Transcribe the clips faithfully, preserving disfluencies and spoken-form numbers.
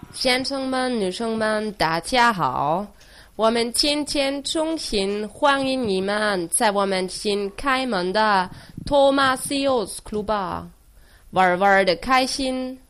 先生们、女生们，大家好！我们今天衷心欢迎你们在我们新开门的 Thomasius Club 玩玩的开心。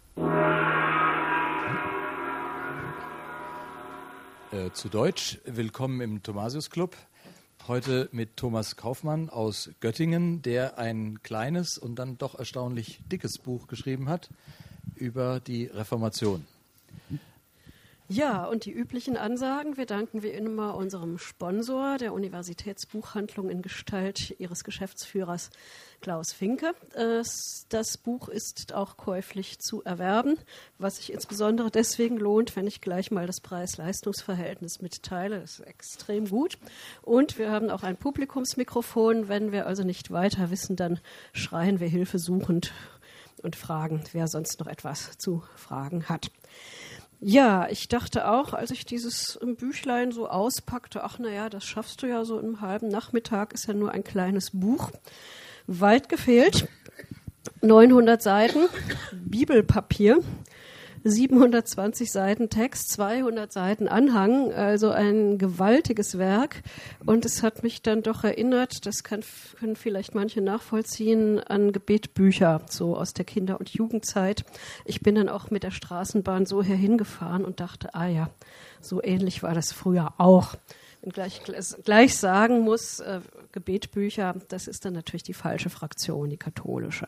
Äh, zu Deutsch, willkommen im Thomasius Club. Heute mit Thomas Kaufmann aus Göttingen, der ein kleines und dann doch erstaunlich dickes Buch geschrieben hat über die Reformation. Ja, und die üblichen Ansagen. Wir danken wie immer unserem Sponsor, der Universitätsbuchhandlung in Gestalt ihres Geschäftsführers Klaus Finke. Das Buch ist auch käuflich zu erwerben, was sich insbesondere deswegen lohnt, wenn ich gleich mal das Preis-Leistungs-Verhältnis mitteile. Das ist extrem gut. Und wir haben auch ein Publikumsmikrofon. Wenn wir also nicht weiter wissen, dann schreien wir hilfesuchend und fragen, wer sonst noch etwas zu fragen hat. Ja, ich dachte auch, als ich dieses Büchlein so auspackte, ach naja, das schaffst du ja so im halben Nachmittag, ist ja nur ein kleines Buch. Weit gefehlt, neunhundert Seiten Bibelpapier, siebenhundertzwanzig Seiten Text, zweihundert Seiten Anhang, also ein gewaltiges Werk. Und es hat mich dann doch erinnert, das kann, können vielleicht manche nachvollziehen, an Gebetbücher, so aus der Kinder- und Jugendzeit. Ich bin dann auch mit der Straßenbahn so herhingefahren und dachte, ah ja, so ähnlich war das früher auch. Und gleich, gleich sagen muss, äh, Gebetbücher, das ist dann natürlich die falsche Fraktion, die katholische.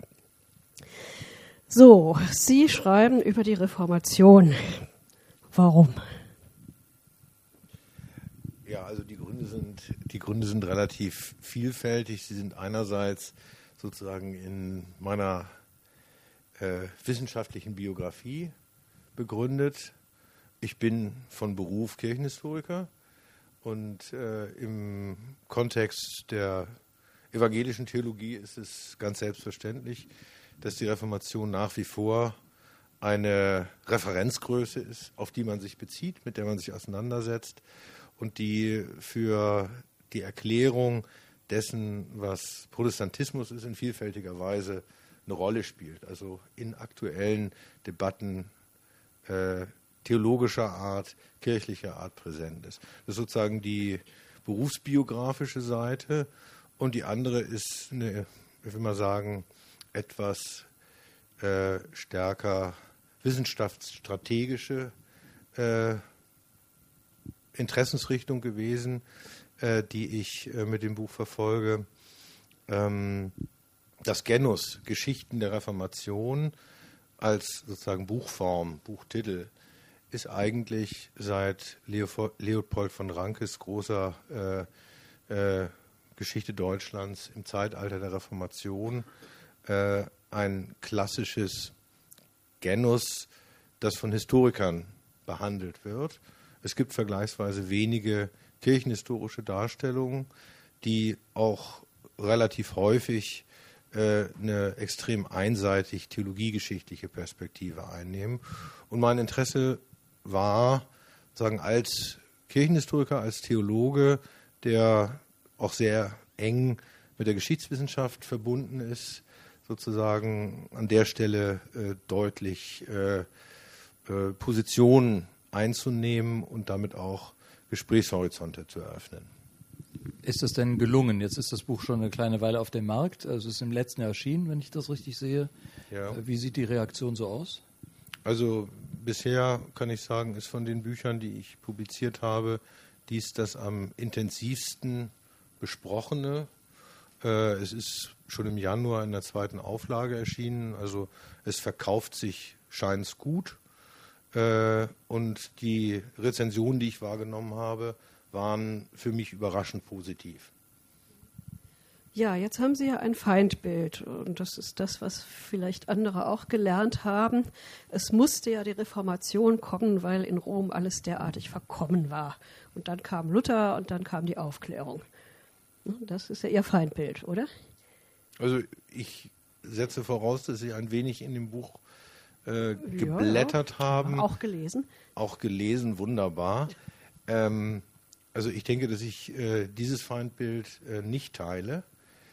So, Sie schreiben über die Reformation. Warum? Ja, also die Gründe sind, die Gründe sind relativ vielfältig. Sie sind einerseits sozusagen in meiner äh, wissenschaftlichen Biografie begründet. Ich bin von Beruf Kirchenhistoriker und äh, im Kontext der evangelischen Theologie ist es ganz selbstverständlich, dass die Reformation nach wie vor eine Referenzgröße ist, auf die man sich bezieht, mit der man sich auseinandersetzt und die für die Erklärung dessen, was Protestantismus ist, in vielfältiger Weise eine Rolle spielt. Also in aktuellen Debatten äh, theologischer Art, kirchlicher Art präsent ist. Das ist sozusagen die berufsbiografische Seite und die andere ist eine, ich will mal sagen, etwas äh, stärker wissenschaftsstrategische äh, Interessensrichtung gewesen, äh, die ich äh, mit dem Buch verfolge. Ähm, das Genus Geschichten der Reformation als sozusagen Buchform, Buchtitel, ist eigentlich seit Leopold, Leopold von Rankes großer äh, äh, Geschichte Deutschlands im Zeitalter der Reformation Äh, ein klassisches Genus, das von Historikern behandelt wird. Es gibt vergleichsweise wenige kirchenhistorische Darstellungen, die auch relativ häufig äh, eine extrem einseitig theologiegeschichtliche Perspektive einnehmen. Und mein Interesse war, sagen, als Kirchenhistoriker, als Theologe, der auch sehr eng mit der Geschichtswissenschaft verbunden ist, sozusagen an der Stelle äh, deutlich äh, äh, Positionen einzunehmen und damit auch Gesprächshorizonte zu eröffnen. Ist das denn gelungen? Jetzt ist das Buch schon eine kleine Weile auf dem Markt. Also es ist im letzten Jahr erschienen, wenn ich das richtig sehe. Ja. Wie sieht die Reaktion so aus? Also bisher kann ich sagen, ist von den Büchern, die ich publiziert habe, dies das am intensivsten besprochene. Äh, es ist schon im Januar in der zweiten Auflage erschienen. Also es verkauft sich, scheint es gut. Äh, und die Rezensionen, die ich wahrgenommen habe, waren für mich überraschend positiv. Ja, jetzt haben Sie ja ein Feindbild und das ist das, was vielleicht andere auch gelernt haben. Es musste ja die Reformation kommen, weil in Rom alles derartig verkommen war. Und dann kam Luther und dann kam die Aufklärung. Das ist ja Ihr Feindbild, oder? Also ich setze voraus, dass Sie ein wenig in dem Buch äh, geblättert ja, ja. haben. Auch gelesen. Auch gelesen, wunderbar. Ähm, also ich denke, dass ich äh, dieses Feindbild äh, nicht teile.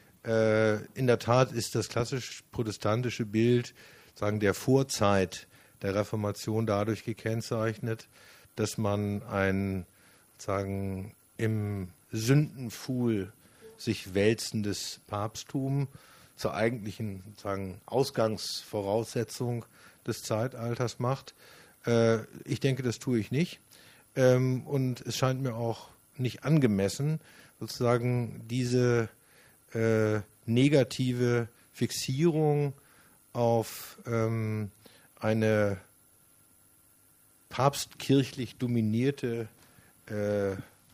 Äh, in der Tat ist das klassisch protestantische Bild, sagen, der Vorzeit der Reformation dadurch gekennzeichnet, dass man ein sozusagen im Sündenpfuhl sich wälzendes Papsttum zur eigentlichen sozusagen Ausgangsvoraussetzung des Zeitalters macht. Äh, ich denke, das tue ich nicht. Ähm, und es scheint mir auch nicht angemessen, sozusagen diese äh, negative Fixierung auf ähm, eine papstkirchlich dominierte äh,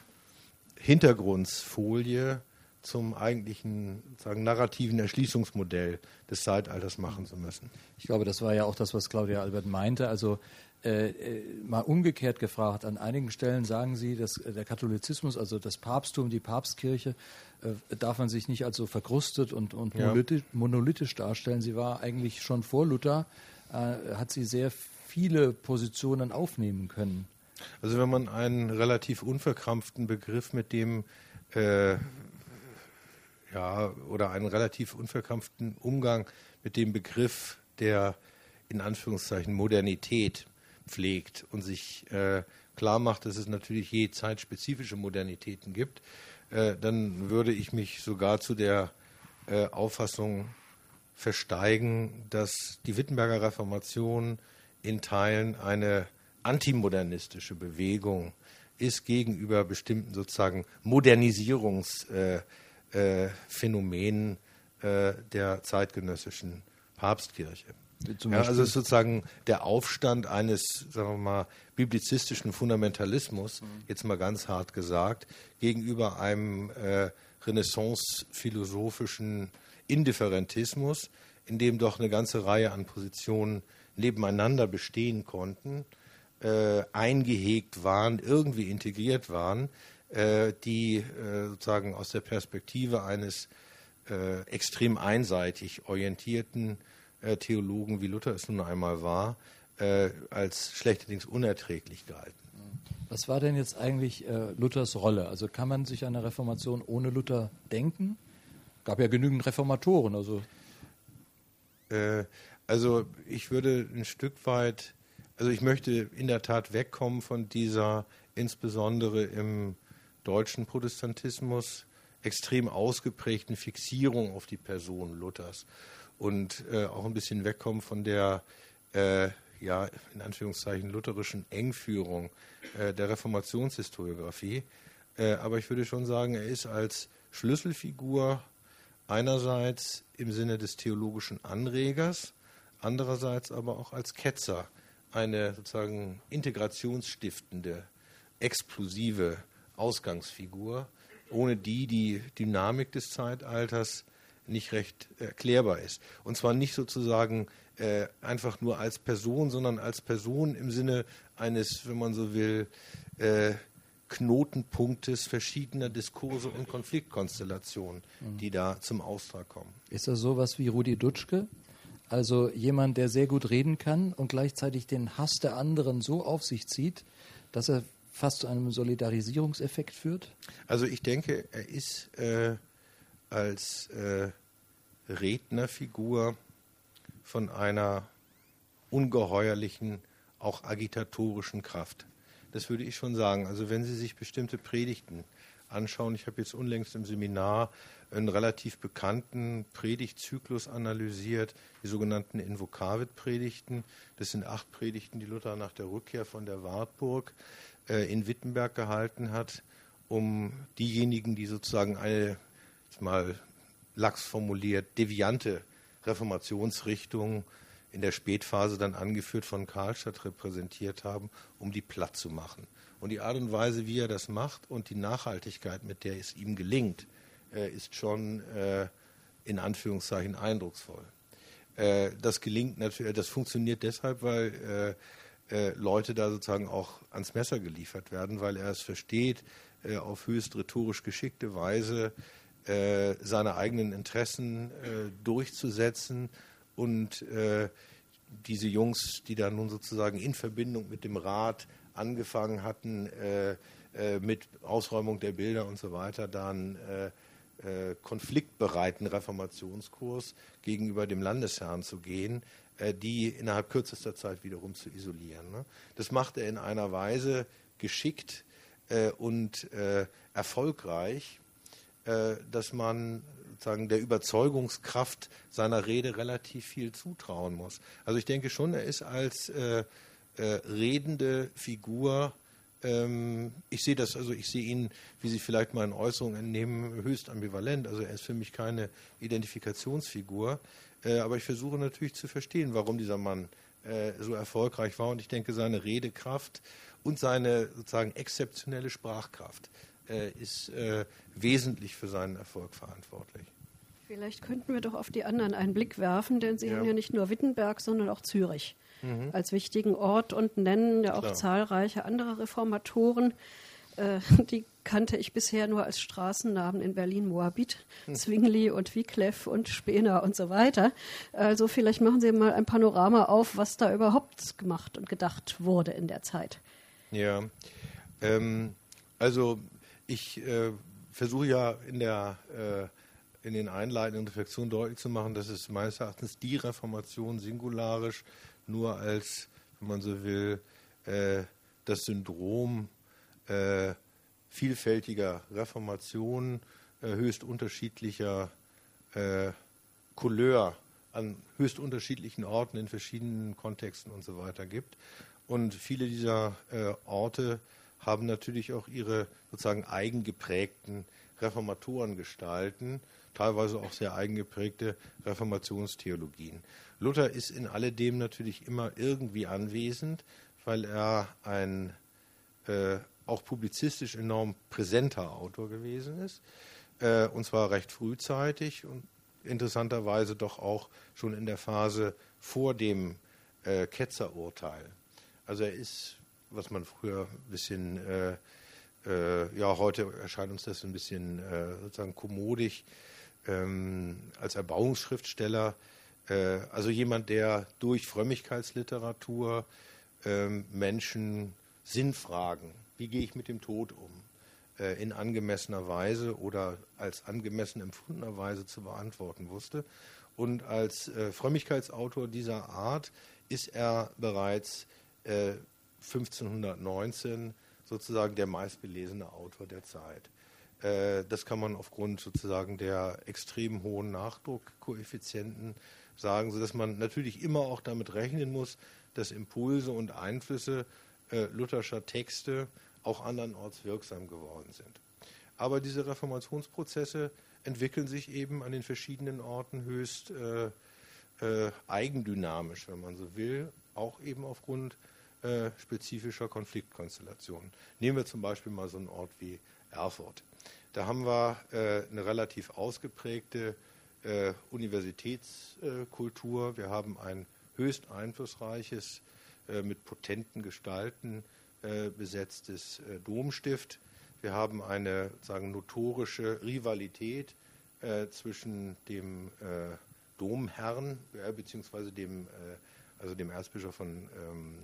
Hintergrundfolie zum eigentlichen sozusagen narrativen Erschließungsmodell des Zeitalters machen zu müssen. Ich glaube, das war ja auch das, was Claudia Albert meinte. Also äh, äh, mal umgekehrt gefragt, an einigen Stellen sagen Sie, dass äh, der Katholizismus, also das Papsttum, die Papstkirche, äh, darf man sich nicht als so verkrustet und, und Ja. monolithisch, monolithisch darstellen. Sie war eigentlich schon vor Luther, äh, hat sie sehr viele Positionen aufnehmen können. Also wenn man einen relativ unverkrampften Begriff mit dem äh, ja, oder einen relativ unverkrampften Umgang mit dem Begriff der in Anführungszeichen Modernität pflegt und sich äh, klar macht, dass es natürlich je zeitspezifische Modernitäten gibt, äh, dann würde ich mich sogar zu der äh, Auffassung versteigen, dass die Wittenberger Reformation in Teilen eine antimodernistische Bewegung ist gegenüber bestimmten sozusagen Modernisierungsphänomenen äh, äh, Phänomenen, äh, der zeitgenössischen Papstkirche. Zum Ja, Beispiel- also es ist sozusagen der Aufstand eines, sagen wir mal, biblizistischen Fundamentalismus, jetzt mal ganz hart gesagt, gegenüber einem äh, renaissance-philosophischen Indifferentismus, in dem doch eine ganze Reihe an Positionen nebeneinander bestehen konnten, äh, eingehegt waren, irgendwie integriert waren, äh, die äh, sozusagen aus der Perspektive eines äh, extrem einseitig orientierten äh, Theologen, wie Luther es nun einmal war, äh, als schlechterdings unerträglich galten. Was war denn jetzt eigentlich äh, Luthers Rolle? Also kann man sich eine Reformation ohne Luther denken? Gab ja genügend Reformatoren. Also Äh, also ich würde ein Stück weit, also ich möchte in der Tat wegkommen von dieser insbesondere im deutschen Protestantismus extrem ausgeprägten Fixierung auf die Person Luthers und äh, auch ein bisschen wegkommen von der, äh, ja, in Anführungszeichen lutherischen Engführung äh, der Reformationshistoriografie. Äh, aber ich würde schon sagen, er ist als Schlüsselfigur einerseits im Sinne des theologischen Anregers, andererseits aber auch als Ketzer eine sozusagen integrationsstiftende, explosive Ausgangsfigur, ohne die die Dynamik des Zeitalters nicht recht erklärbar ist. Und zwar nicht sozusagen äh, einfach nur als Person, sondern als Person im Sinne eines, wenn man so will, äh, Knotenpunktes verschiedener Diskurse und Konfliktkonstellationen, die da zum Ausdruck kommen. ist das sowas wie Rudi Dutschke? Also jemand, der sehr gut reden kann und gleichzeitig den Hass der anderen so auf sich zieht, dass er fast zu einem Solidarisierungseffekt führt? Also ich denke, er ist äh, als äh, Rednerfigur von einer ungeheuerlichen, auch agitatorischen Kraft. Das würde ich schon sagen. Also wenn Sie sich bestimmte Predigten anschauen, ich habe jetzt unlängst im Seminar einen relativ bekannten Predigtzyklus analysiert, die sogenannten Invokavit-Predigten. Das sind acht Predigten, die Luther nach der Rückkehr von der Wartburg äh, in Wittenberg gehalten hat, um diejenigen, die sozusagen eine, jetzt mal lax formuliert, deviante Reformationsrichtung in der Spätphase dann angeführt von Karlstadt repräsentiert haben, um die platt zu machen. Und die Art und Weise, wie er das macht und die Nachhaltigkeit, mit der es ihm gelingt, äh, ist schon äh, in Anführungszeichen eindrucksvoll. Äh, das gelingt natürlich, das funktioniert deshalb, weil äh, äh, Leute da sozusagen auch ans Messer geliefert werden, weil er es versteht, äh, auf höchst rhetorisch geschickte Weise äh, seine eigenen Interessen äh, durchzusetzen. Und äh, diese Jungs, die da nun sozusagen in Verbindung mit dem Rat angefangen hatten, äh, äh, mit Ausräumung der Bilder und so weiter, dann äh, äh, konfliktbereiten Reformationskurs gegenüber dem Landesherrn zu gehen, äh, die innerhalb kürzester Zeit wiederum zu isolieren. Ne? Das macht er in einer Weise geschickt äh, und äh, erfolgreich, äh, dass man sozusagen der Überzeugungskraft seiner Rede relativ viel zutrauen muss. Also ich denke schon, er ist als äh, äh, redende Figur, ähm, ich sehe das, also ich sehe ihn, wie Sie vielleicht meinen Äußerungen entnehmen, höchst ambivalent. Also er ist für mich keine Identifikationsfigur, äh, aber ich versuche natürlich zu verstehen, warum dieser Mann äh, so erfolgreich war, und ich denke, seine Redekraft und seine sozusagen exzeptionelle Sprachkraft äh, ist äh, wesentlich für seinen Erfolg verantwortlich. Vielleicht könnten wir doch auf die anderen einen Blick werfen, denn Sie Ja. haben ja nicht nur Wittenberg, sondern auch Zürich Mhm. als wichtigen Ort und nennen ja auch Klar. zahlreiche andere Reformatoren. Äh, die kannte ich bisher nur als Straßennamen in Berlin: Moabit, Hm. Zwingli und Wycliffe und Spener und so weiter. Also vielleicht machen Sie mal ein Panorama auf, was da überhaupt gemacht und gedacht wurde in der Zeit. Ja, ähm, also ich äh, versuche ja in der äh, in den einleitenden Reflexionen deutlich zu machen, dass es meines Erachtens die Reformation singularisch nur als, wenn man so will, äh, das Syndrom äh, vielfältiger Reformationen, äh, höchst unterschiedlicher äh, Couleur an höchst unterschiedlichen Orten in verschiedenen Kontexten und so weiter gibt. Und viele dieser äh, Orte haben natürlich auch ihre sozusagen eigengeprägten Reformatorengestalten, teilweise auch sehr eigengeprägte Reformationstheologien. Luther ist in alledem natürlich immer irgendwie anwesend, weil er ein äh, auch publizistisch enorm präsenter Autor gewesen ist, äh, und zwar recht frühzeitig und interessanterweise doch auch schon in der Phase vor dem äh, Ketzerurteil. Also er ist, was man früher ein bisschen, äh, äh, ja, heute erscheint uns das ein bisschen äh, sozusagen kommodig, ähm, als Erbauungsschriftsteller, äh, also jemand, der durch Frömmigkeitsliteratur äh, Menschen Sinnfragen, wie gehe ich mit dem Tod um, äh, in angemessener Weise oder als angemessen empfundener Weise zu beantworten wusste. Und als äh, Frömmigkeitsautor dieser Art ist er bereits äh, fünfzehnhundertneunzehn sozusagen der meistgelesene Autor der Zeit. Äh, das kann man aufgrund sozusagen der extrem hohen Nachdruckkoeffizienten sagen, sodass man natürlich immer auch damit rechnen muss, dass Impulse und Einflüsse äh, lutherscher Texte auch andernorts wirksam geworden sind. Aber diese Reformationsprozesse entwickeln sich eben an den verschiedenen Orten höchst äh, äh, eigendynamisch, wenn man so will, auch eben aufgrund äh, spezifischer Konfliktkonstellationen. Nehmen wir zum Beispiel mal so einen Ort wie Erfurt. Da haben wir äh, eine relativ ausgeprägte äh, Universitätskultur. Wir haben ein höchst einflussreiches, äh, mit potenten Gestalten äh, besetztes äh, Domstift. Wir haben eine sagen, notorische Rivalität äh, zwischen dem äh, Domherrn äh, beziehungsweise dem, äh, also dem Erzbischof von ähm,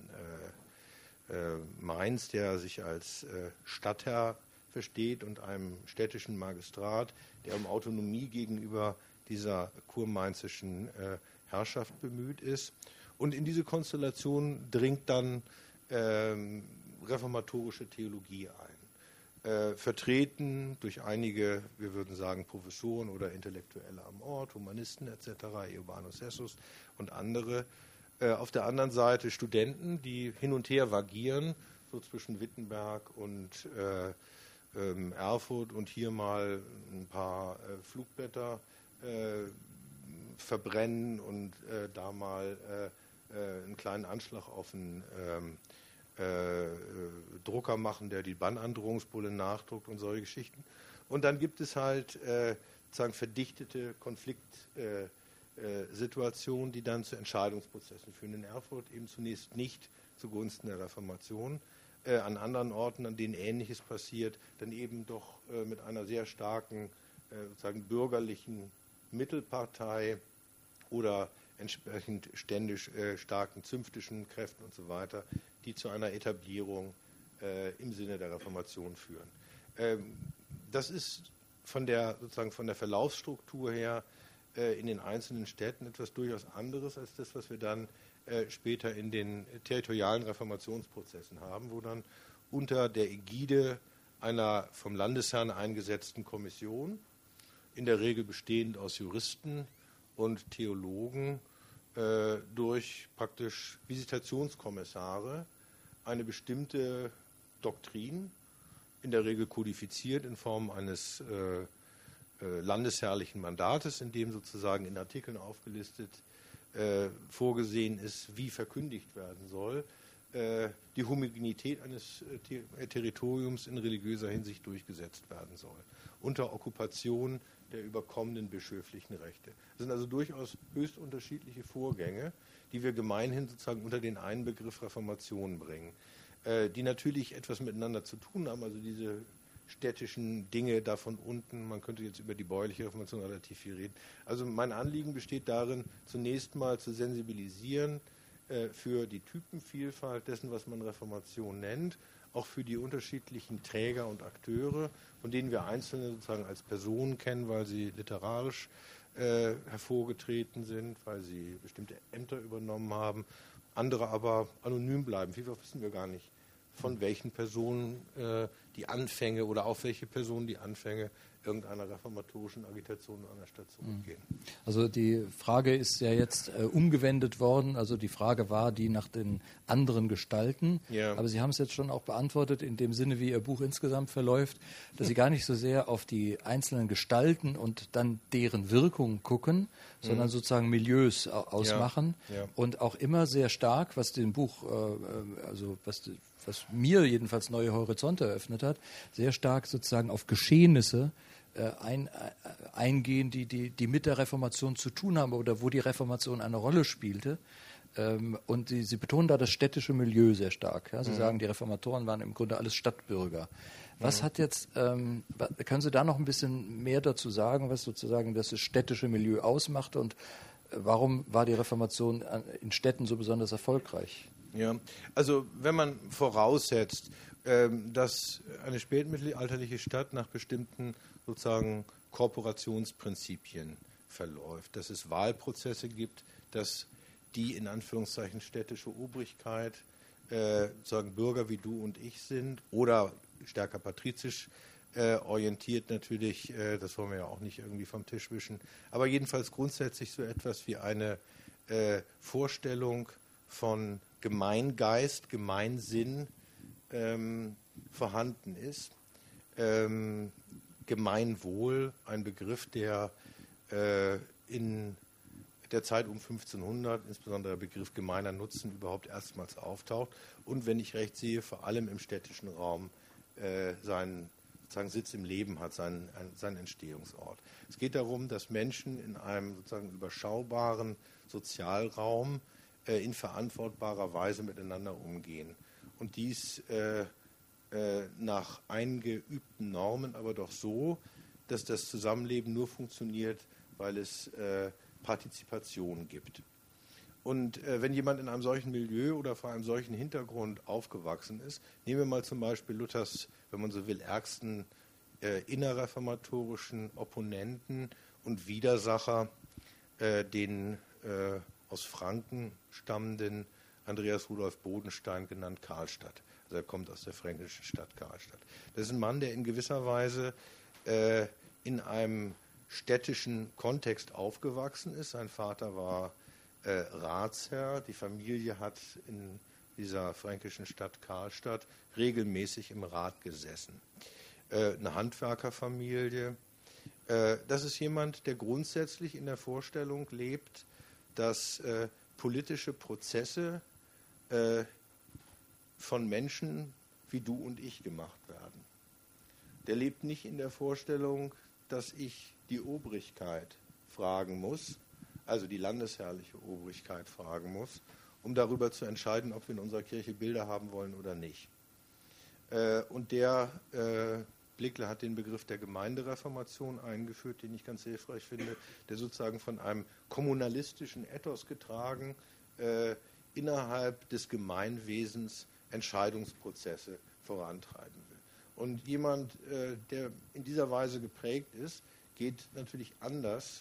äh, äh, Mainz, der sich als äh, Stadtherr versteht, und einem städtischen Magistrat, der um Autonomie gegenüber dieser kurmainzischen äh, Herrschaft bemüht ist. Und in diese Konstellation dringt dann ähm, reformatorische Theologie ein. Äh, vertreten durch einige, wir würden sagen, Professoren oder Intellektuelle am Ort, Humanisten et cetera, Eobanus Sessus und andere. Äh, auf der anderen Seite Studenten, die hin und her vagieren, so zwischen Wittenberg und äh, ähm, Erfurt, und hier mal ein paar äh, Flugblätter äh, verbrennen und äh, da mal äh, äh, einen kleinen Anschlag auf einen ähm, äh, Drucker machen, der die Bannandrohungsbulle nachdruckt und solche Geschichten. Und dann gibt es halt äh, sozusagen verdichtete Konfliktsituationen, äh, äh, die dann zu Entscheidungsprozessen führen. In Erfurt eben zunächst nicht zugunsten der Reformation, äh, an anderen Orten, an denen Ähnliches passiert, dann eben doch äh, mit einer sehr starken äh, sozusagen bürgerlichen Mittelpartei oder entsprechend ständisch äh, starken zünftischen Kräften und so weiter, die zu einer Etablierung äh, im Sinne der Reformation führen. Ähm, das ist von der, sozusagen von der Verlaufsstruktur her äh, in den einzelnen Städten etwas durchaus anderes als das, was wir dann äh, später in den territorialen Reformationsprozessen haben, wo dann unter der Ägide einer vom Landesherrn eingesetzten Kommission, in der Regel bestehend aus Juristen und Theologen, äh, durch praktisch Visitationskommissare eine bestimmte Doktrin, in der Regel kodifiziert in Form eines äh, äh, landesherrlichen Mandates, in dem sozusagen in Artikeln aufgelistet äh, vorgesehen ist, wie verkündigt werden soll, äh, die Homogenität eines äh, Ter- Territoriums in religiöser Hinsicht durchgesetzt werden soll, unter Okkupation der überkommenen bischöflichen Rechte. Das sind also durchaus höchst unterschiedliche Vorgänge, die wir gemeinhin sozusagen unter den einen Begriff Reformation bringen, äh, die natürlich etwas miteinander zu tun haben, also diese städtischen Dinge da von unten. Man könnte jetzt über die bäuerliche Reformation relativ viel reden. Also mein Anliegen besteht darin, zunächst mal zu sensibilisieren äh, für die Typenvielfalt dessen, was man Reformation nennt, auch für die unterschiedlichen Träger und Akteure, von denen wir Einzelne sozusagen als Personen kennen, weil sie literarisch äh, hervorgetreten sind, weil sie bestimmte Ämter übernommen haben, andere aber anonym bleiben. Vielfach wissen wir gar nicht, von welchen Personen äh, die Anfänge oder auf welche Personen die Anfänge irgendeiner reformatorischen Agitation in einer Stadt zurückgehen. Also die Frage ist ja jetzt äh, umgewendet worden. Also die Frage war die nach den anderen Gestalten. Ja. Aber Sie haben es jetzt schon auch beantwortet in dem Sinne, wie Ihr Buch insgesamt verläuft, dass Sie gar nicht so sehr auf die einzelnen Gestalten und dann deren Wirkung gucken, mhm. sondern sozusagen Milieus au- ausmachen. Ja. Ja. Und auch immer sehr stark, was dem Buch, äh, also was, was mir jedenfalls neue Horizonte eröffnet hat, sehr stark sozusagen auf Geschehnisse Ein, äh, eingehen, die, die, die mit der Reformation zu tun haben oder wo die Reformation eine Rolle spielte. Ähm, und die, Sie betonen da das städtische Milieu sehr stark. Ja? Sie mhm. sagen, die Reformatoren waren im Grunde alles Stadtbürger. Was mhm. hat jetzt, ähm, können Sie da noch ein bisschen mehr dazu sagen, was sozusagen das städtische Milieu ausmachte und äh, warum war die Reformation in Städten so besonders erfolgreich? Ja, also wenn man voraussetzt, ähm, dass eine spätmittelalterliche Stadt nach bestimmten sozusagen Korporationsprinzipien verläuft, dass es Wahlprozesse gibt, dass die in Anführungszeichen städtische Obrigkeit äh, sozusagen Bürger wie du und ich sind oder stärker patrizisch äh, orientiert natürlich, äh, das wollen wir ja auch nicht irgendwie vom Tisch wischen, aber jedenfalls grundsätzlich so etwas wie eine äh, Vorstellung von Gemeingeist, Gemeinsinn ähm, vorhanden ist. Ähm, Gemeinwohl, ein Begriff, der äh, in der Zeit um fünfzehnhundert, insbesondere der Begriff gemeiner Nutzen, überhaupt erstmals auftaucht und, wenn ich recht sehe, vor allem im städtischen Raum äh, seinen sozusagen Sitz im Leben hat, seinen, seinen Entstehungsort. Es geht darum, dass Menschen in einem sozusagen überschaubaren Sozialraum äh, in verantwortbarer Weise miteinander umgehen und dies äh, nach eingeübten Normen, aber doch so, dass das Zusammenleben nur funktioniert, weil es äh, Partizipation gibt. Und äh, wenn jemand in einem solchen Milieu oder vor einem solchen Hintergrund aufgewachsen ist, nehmen wir mal zum Beispiel Luthers, wenn man so will, ärgsten äh, innerreformatorischen Opponenten und Widersacher, äh, den äh, aus Franken stammenden Andreas Rudolf Bodenstein, genannt Karlstadt. Also er kommt aus der fränkischen Stadt Karlstadt. Das ist ein Mann, der in gewisser Weise äh, in einem städtischen Kontext aufgewachsen ist. Sein Vater war äh, Ratsherr. Die Familie hat in dieser fränkischen Stadt Karlstadt regelmäßig im Rat gesessen. Äh, eine Handwerkerfamilie. Äh, das ist jemand, der grundsätzlich in der Vorstellung lebt, dass äh, politische Prozesse äh, von Menschen wie du und ich gemacht werden. Der lebt nicht in der Vorstellung, dass ich die Obrigkeit fragen muss, also die landesherrliche Obrigkeit fragen muss, um darüber zu entscheiden, ob wir in unserer Kirche Bilder haben wollen oder nicht. Äh, und der äh, Blickler hat den Begriff der Gemeindereformation eingeführt, den ich ganz hilfreich finde, der sozusagen von einem kommunalistischen Ethos getragen äh, innerhalb des Gemeinwesens Entscheidungsprozesse vorantreiben will. Und jemand, äh, der in dieser Weise geprägt ist, geht natürlich anders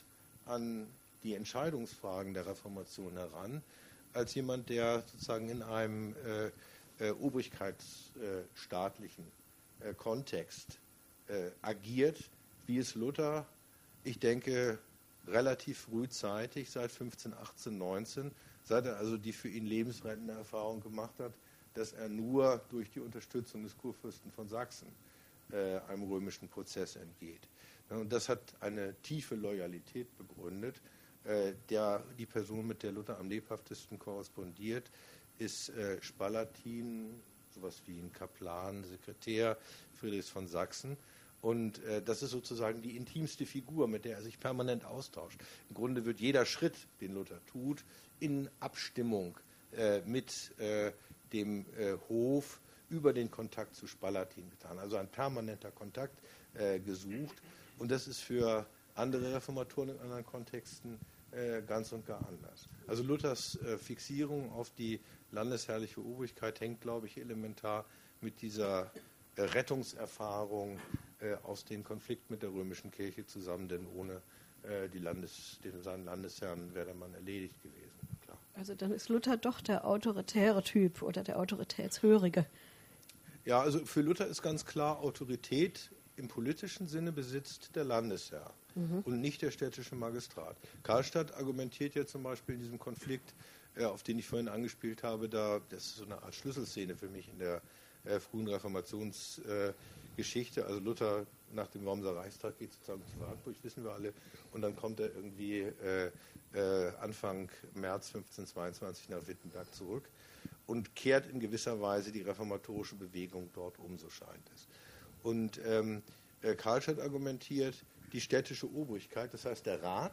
an die Entscheidungsfragen der Reformation heran, als jemand, der sozusagen in einem äh, äh, obrigkeitsstaatlichen äh, Kontext äh, agiert, wie es Luther, ich denke, relativ frühzeitig, seit fünfzehn, achtzehn, neunzehn, seit er also die für ihn lebensrettende Erfahrung gemacht hat, dass er nur durch die Unterstützung des Kurfürsten von Sachsen äh, einem römischen Prozess entgeht. Und das hat eine tiefe Loyalität begründet. Äh, der, die Person, mit der Luther am lebhaftesten korrespondiert, ist äh, Spalatin, sowas wie ein Kaplan, Sekretär Friedrichs von Sachsen. Und äh, das ist sozusagen die intimste Figur, mit der er sich permanent austauscht. Im Grunde wird jeder Schritt, den Luther tut, in Abstimmung äh, mit äh, dem äh, Hof über den Kontakt zu Spalatin getan. Also ein permanenter Kontakt äh, gesucht. Und das ist für andere Reformatoren in anderen Kontexten äh, ganz und gar anders. Also Luthers äh, Fixierung auf die landesherrliche Obrigkeit hängt, glaube ich, elementar mit dieser äh, Rettungserfahrung äh, aus dem Konflikt mit der römischen Kirche zusammen, denn ohne äh, die Landes, den, seinen Landesherrn wäre der Mann erledigt gewesen. Klar. Also dann ist Luther doch der autoritäre Typ oder der Autoritätshörige. Ja, also für Luther ist ganz klar, Autorität im politischen Sinne besitzt der Landesherr mhm. und nicht der städtische Magistrat. Karlstadt argumentiert ja zum Beispiel in diesem Konflikt, äh, auf den ich vorhin angespielt habe, da, das ist so eine Art Schlüsselszene für mich in der äh, frühen Reformationsgeschichte. Äh, also Luther nach dem Wormser Reichstag geht sozusagen zu Wartburg, wissen wir alle, und dann kommt er irgendwie äh, äh, Anfang März fünfzehnhundertzweiundzwanzig nach Wittenberg zurück und kehrt in gewisser Weise die reformatorische Bewegung dort um, so scheint es. Und ähm, Karlstadt argumentiert, die städtische Obrigkeit, das heißt der Rat,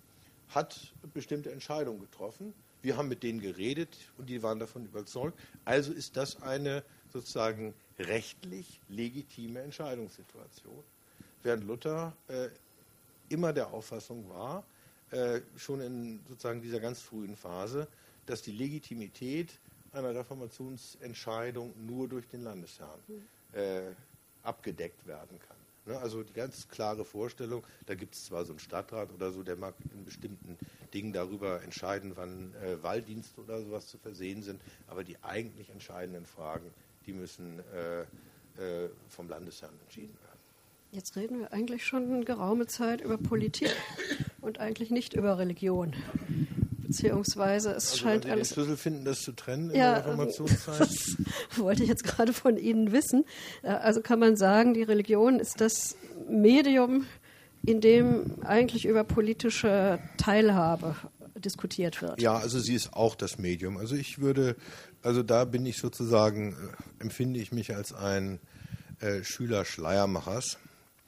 hat bestimmte Entscheidungen getroffen. Wir haben mit denen geredet und die waren davon überzeugt. Also ist das eine sozusagen rechtlich legitime Entscheidungssituation. Während Luther äh, immer der Auffassung war, äh, schon in sozusagen dieser ganz frühen Phase, dass die Legitimität einer Reformationsentscheidung nur durch den Landesherrn äh, abgedeckt werden kann. Ne? Also die ganz klare Vorstellung, da gibt es zwar so einen Stadtrat oder so, der mag in bestimmten Dingen darüber entscheiden, wann äh, Wahldienste oder sowas zu versehen sind, aber die eigentlich entscheidenden Fragen, die müssen äh, äh, vom Landesherrn entschieden werden. Jetzt reden wir eigentlich schon eine geraume Zeit über Politik und eigentlich nicht über Religion. Beziehungsweise es also scheint wenn Sie alles... den Schlüssel finden, das zu trennen in ja, der Reformationszeit? Das wollte ich jetzt gerade von Ihnen wissen. Also kann man sagen, die Religion ist das Medium, in dem eigentlich über politische Teilhabe diskutiert wird. Ja, also sie ist auch das Medium. Also ich würde, also da bin ich sozusagen, äh, empfinde ich mich als ein äh, Schüler Schleiermachers,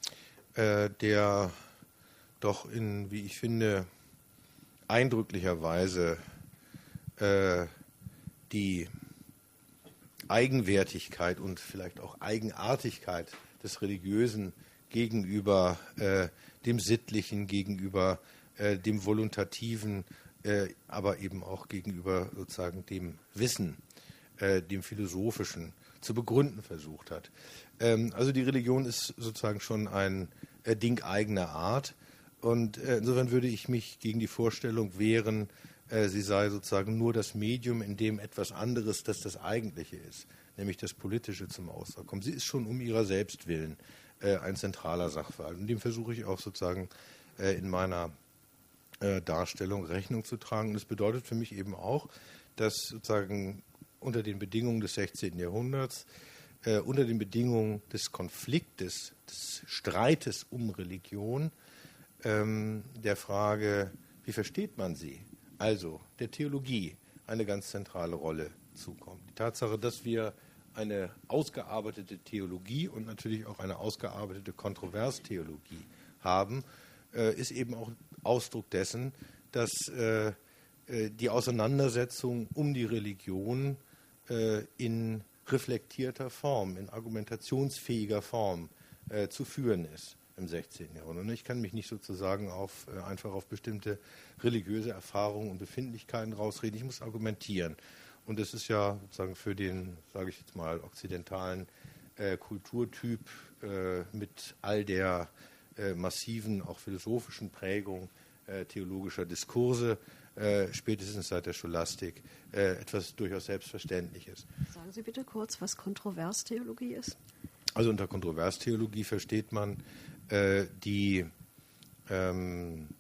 äh, der doch in, wie ich finde, eindrücklicherweise äh, die Eigenwertigkeit und vielleicht auch Eigenartigkeit des Religiösen gegenüber äh, dem Sittlichen, gegenüber äh, dem Voluntativen, äh, aber eben auch gegenüber sozusagen dem Wissen, äh, dem Philosophischen zu begründen versucht hat. Ähm, also die Religion ist sozusagen schon ein äh, Ding eigener Art. Und äh, insofern würde ich mich gegen die Vorstellung wehren, äh, sie sei sozusagen nur das Medium, in dem etwas anderes, das das Eigentliche ist, nämlich das Politische zum Ausdruck kommt. Sie ist schon um ihrer selbst willen äh, ein zentraler Sachverhalt. Und dem versuche ich auch sozusagen äh, in meiner äh, Darstellung Rechnung zu tragen. Und das bedeutet für mich eben auch, dass sozusagen unter den Bedingungen des sechzehnten Jahrhunderts, äh, unter den Bedingungen des Konfliktes, des Streites um Religion, Ähm, der Frage, wie versteht man sie, also der Theologie, eine ganz zentrale Rolle zukommt. Die Tatsache, dass wir eine ausgearbeitete Theologie und natürlich auch eine ausgearbeitete Kontroverstheologie haben, äh, ist eben auch Ausdruck dessen, dass äh, äh, die Auseinandersetzung um die Religion äh, in reflektierter Form, in argumentationsfähiger Form äh, zu führen ist im sechzehnten Jahrhundert. Und ich kann mich nicht sozusagen auf, äh, einfach auf bestimmte religiöse Erfahrungen und Befindlichkeiten rausreden. Ich muss argumentieren. Und das ist ja sozusagen für den, sage ich jetzt mal, okzidentalen äh, Kulturtyp äh, mit all der äh, massiven, auch philosophischen Prägung äh, theologischer Diskurse, äh, spätestens seit der Scholastik, äh, etwas durchaus Selbstverständliches. Sagen Sie bitte kurz, was Kontroverstheologie ist. Also unter Kontroverstheologie versteht man äh, die ähm,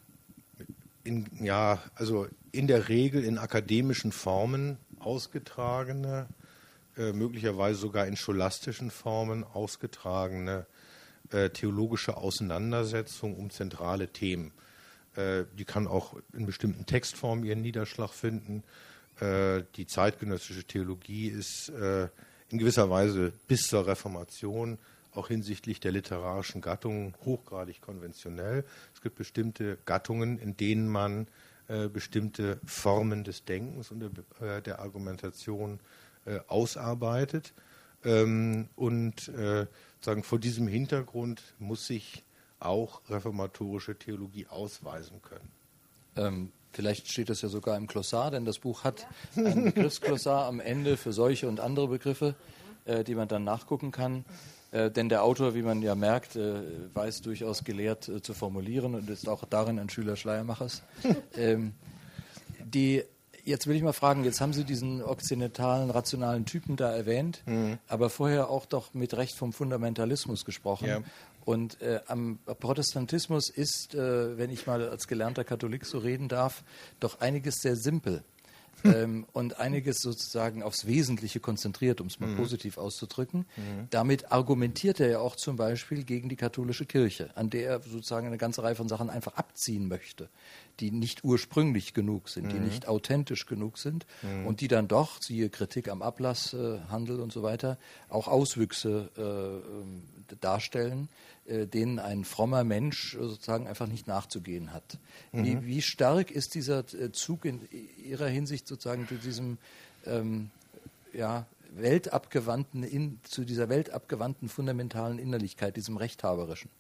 in, ja, also in der Regel in akademischen Formen ausgetragene, äh, möglicherweise sogar in scholastischen Formen ausgetragene äh, theologische Auseinandersetzung um zentrale Themen. Äh, die kann auch in bestimmten Textformen ihren Niederschlag finden. Äh, die zeitgenössische Theologie ist äh, in gewisser Weise bis zur Reformation auch hinsichtlich der literarischen Gattungen hochgradig konventionell. Es gibt bestimmte Gattungen, in denen man äh, bestimmte Formen des Denkens und der, äh, der Argumentation äh, ausarbeitet. Ähm, und äh, sagen, vor diesem Hintergrund muss sich auch reformatorische Theologie ausweisen können. Ähm, vielleicht steht das ja sogar im Glossar, denn das Buch hat ein Begriffsglossar am Ende für solche und andere Begriffe, äh, die man dann nachgucken kann. Äh, denn der Autor, wie man ja merkt, äh, weiß durchaus gelehrt äh, zu formulieren und ist auch darin ein Schüler Schleiermachers. ähm, die, jetzt will ich mal fragen, jetzt haben Sie diesen okzidentalen, rationalen Typen da erwähnt, mhm. aber vorher auch doch mit Recht vom Fundamentalismus gesprochen. Ja. Und äh, am Protestantismus ist, äh, wenn ich mal als gelernter Katholik so reden darf, doch einiges sehr simpel. ähm, und einiges sozusagen aufs Wesentliche konzentriert, um es mal mhm. positiv auszudrücken. Mhm. Damit argumentiert er ja auch zum Beispiel gegen die katholische Kirche, an der er sozusagen eine ganze Reihe von Sachen einfach abziehen möchte, die nicht ursprünglich genug sind, mhm. die nicht authentisch genug sind mhm. und die dann doch, siehe Kritik am Ablasshandel äh, und so weiter, auch Auswüchse äh, darstellen, äh, denen ein frommer Mensch sozusagen einfach nicht nachzugehen hat. Mhm. Wie, wie stark ist dieser äh, Zug in Ihrer Hinsicht sozusagen zu diesem ähm, ja, weltabgewandten, in, zu dieser weltabgewandten fundamentalen Innerlichkeit, diesem Rechthaberischen?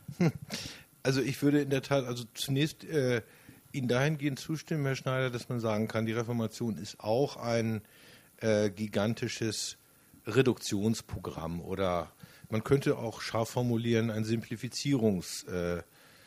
Also ich würde in der Tat, also zunächst äh, Ihnen dahingehend zustimmen, Herr Schneider, dass man sagen kann, die Reformation ist auch ein äh, gigantisches Reduktionsprogramm oder man könnte auch scharf formulieren, ein Simplifizierungsunternehmen.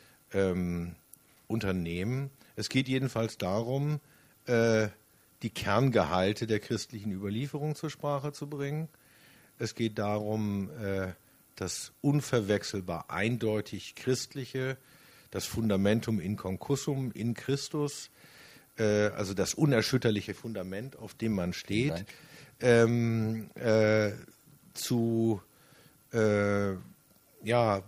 Äh, ähm, es geht jedenfalls darum, äh, die Kerngehalte der christlichen Überlieferung zur Sprache zu bringen. Es geht darum, äh, das unverwechselbar eindeutig Christliche, das Fundamentum inconcussum in Christus, äh, also das unerschütterliche Fundament, auf dem man steht, ähm, äh, zu äh, ja,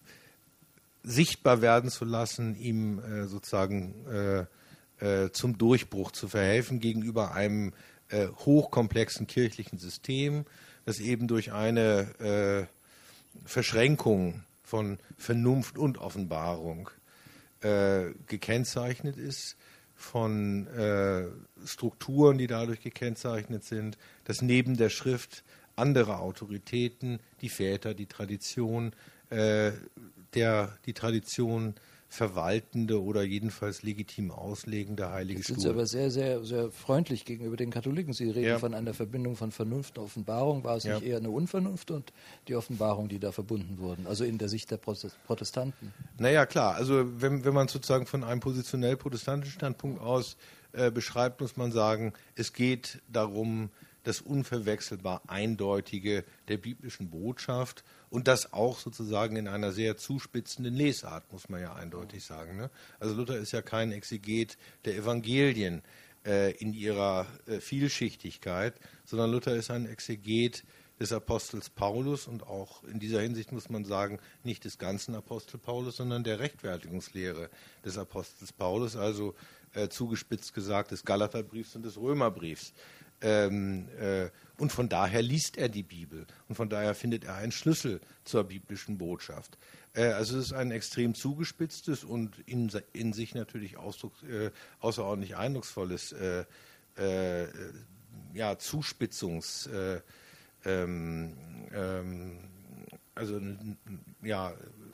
sichtbar werden zu lassen, ihm äh, sozusagen äh, äh, zum Durchbruch zu verhelfen gegenüber einem äh, hochkomplexen kirchlichen System, das eben durch eine äh, Verschränkung von Vernunft und Offenbarung äh, gekennzeichnet ist, von äh, Strukturen, die dadurch gekennzeichnet sind, dass neben der Schrift andere Autoritäten, die Väter, die Tradition, äh, der die Tradition verwaltende oder jedenfalls legitim auslegende Heilige Stuhl. Sind Sie aber sehr, sehr, sehr freundlich gegenüber den Katholiken. Sie reden ja. von einer Verbindung von Vernunft und Offenbarung. War es ja. nicht eher eine Unvernunft und die Offenbarung, die da verbunden wurden? Also in der Sicht der Protestanten. Naja, klar. Also wenn, wenn man sozusagen von einem positionell protestantischen Standpunkt aus äh, beschreibt, muss man sagen, es geht darum, das unverwechselbar Eindeutige der biblischen Botschaft und das auch sozusagen in einer sehr zuspitzenden Lesart, muss man ja eindeutig sagen. Ne? Also Luther ist ja kein Exeget der Evangelien äh, in ihrer äh, Vielschichtigkeit, sondern Luther ist ein Exeget des Apostels Paulus und auch in dieser Hinsicht muss man sagen, nicht des ganzen Apostel Paulus, sondern der Rechtfertigungslehre des Apostels Paulus, also äh, zugespitzt gesagt des Galaterbriefs und des Römerbriefs. Ähm, äh, und von daher liest er die Bibel und von daher findet er einen Schlüssel zur biblischen Botschaft. Äh, also es ist ein extrem zugespitztes und in, in sich natürlich Ausdruck, äh, außerordentlich eindrucksvolles äh, äh, ja, Zuspitzungs äh, ähm, ähm, also ja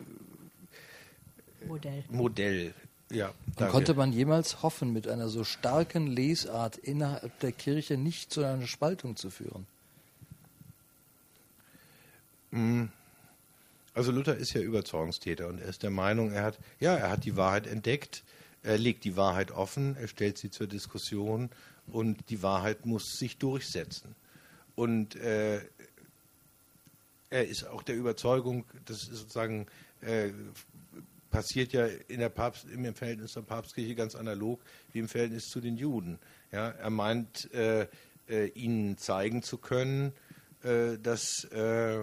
Modell. Modell. Ja, und konnte man jemals hoffen, mit einer so starken Lesart innerhalb der Kirche nicht zu einer Spaltung zu führen? Also Luther ist ja Überzeugungstäter und er ist der Meinung, er hat, ja, er hat die Wahrheit entdeckt, er legt die Wahrheit offen, er stellt sie zur Diskussion und die Wahrheit muss sich durchsetzen. Und äh, er ist auch der Überzeugung, das ist sozusagen äh, passiert ja in der Papst, im Verhältnis zur Papstkirche ganz analog wie im Verhältnis zu den Juden. Ja, er meint, äh, äh, ihnen zeigen zu können, äh, dass äh,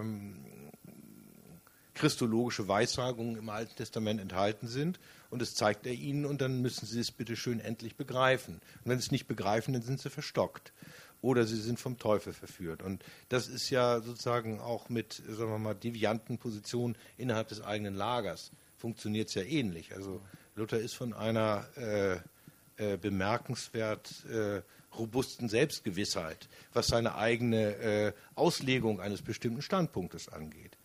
christologische Weissagungen im Alten Testament enthalten sind und das zeigt er ihnen und dann müssen sie es bitte schön endlich begreifen. Und wenn sie es nicht begreifen, dann sind sie verstockt oder sie sind vom Teufel verführt. Und das ist ja sozusagen auch mit, sagen wir mal, devianten Positionen innerhalb des eigenen Lagers funktioniert es ja ähnlich. Also Luther ist von einer äh, äh, bemerkenswert äh, robusten Selbstgewissheit, was seine eigene äh, Auslegung eines bestimmten Standpunktes angeht.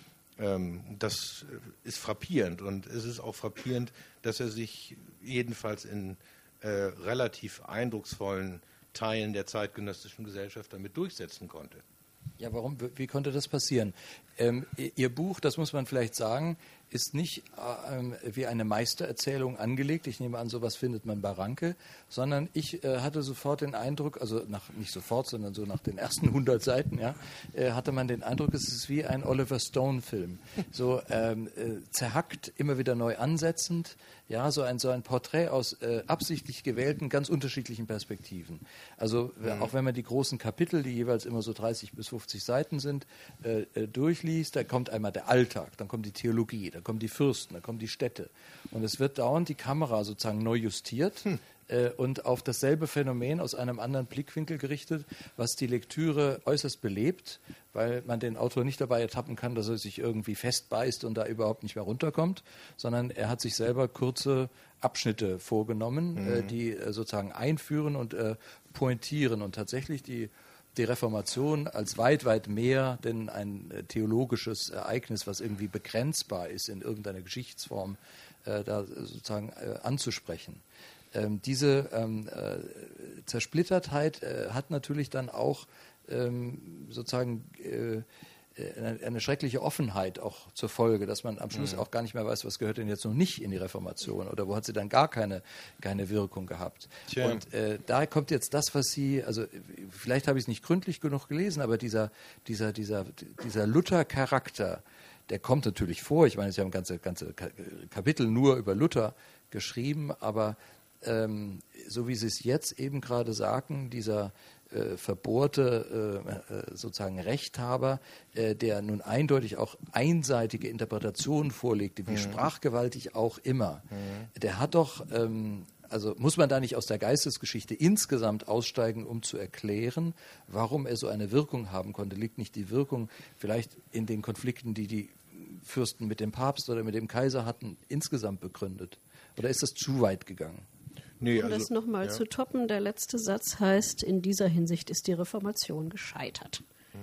Ähm, das ist frappierend und es ist auch frappierend, dass er sich jedenfalls in äh, relativ eindrucksvollen Teilen der zeitgenössischen Gesellschaft damit durchsetzen konnte. Ja, warum? Wie konnte das passieren? Ähm, Ihr Buch, das muss man vielleicht sagen, ist nicht ähm, wie eine Meistererzählung angelegt. Ich nehme an, sowas findet man bei Ranke, sondern ich äh, hatte sofort den Eindruck, also nach, nicht sofort, sondern so nach den ersten hundert Seiten, ja, äh, hatte man den Eindruck, es ist wie ein Oliver Stone-Film. So ähm, äh, zerhackt, immer wieder neu ansetzend, ja, so ein, so ein Porträt aus äh, absichtlich gewählten, ganz unterschiedlichen Perspektiven. Also mhm. auch wenn man die großen Kapitel, die jeweils immer so dreißig bis fünfzig Seiten sind, äh, äh, durchliest, da kommt einmal der Alltag, dann kommt die Theologie, dann kommen die Fürsten, dann kommen die Städte. Und es wird dauernd die Kamera sozusagen neu justiert hm. äh, und auf dasselbe Phänomen aus einem anderen Blickwinkel gerichtet, was die Lektüre äußerst belebt, weil man den Autor nicht dabei ertappen kann, dass er sich irgendwie festbeißt und da überhaupt nicht mehr runterkommt, sondern er hat sich selber kurze Abschnitte vorgenommen, mhm. äh, die äh, sozusagen einführen und äh, pointieren und tatsächlich die die Reformation als weit, weit mehr denn ein äh, theologisches Ereignis, was irgendwie begrenzbar ist in irgendeiner Geschichtsform, äh, da sozusagen äh, anzusprechen. Ähm, diese ähm, äh, Zersplittertheit äh, hat natürlich dann auch ähm, sozusagen äh, eine, eine schreckliche Offenheit auch zur Folge, dass man am Schluss mhm. auch gar nicht mehr weiß, was gehört denn jetzt noch nicht in die Reformation oder wo hat sie dann gar keine, keine Wirkung gehabt. Tja. Und äh, da kommt jetzt das, was Sie, also vielleicht habe ich es nicht gründlich genug gelesen, aber dieser, dieser, dieser, dieser Luther-Charakter, der kommt natürlich vor. Ich meine, Sie haben ganze, ganze Kapitel nur über Luther geschrieben, aber ähm, so wie Sie es jetzt eben gerade sagen, dieser Äh, verbohrte äh, sozusagen Rechthaber, äh, der nun eindeutig auch einseitige Interpretationen vorlegte, wie mhm. sprachgewaltig auch immer, mhm. der hat doch, ähm, also muss man da nicht aus der Geistesgeschichte insgesamt aussteigen, um zu erklären, warum er so eine Wirkung haben konnte? Liegt nicht die Wirkung vielleicht in den Konflikten, die die Fürsten mit dem Papst oder mit dem Kaiser hatten, insgesamt begründet? Oder ist das zu weit gegangen? Nee, um also, das nochmal ja. zu toppen, der letzte Satz heißt, in dieser Hinsicht ist die Reformation gescheitert.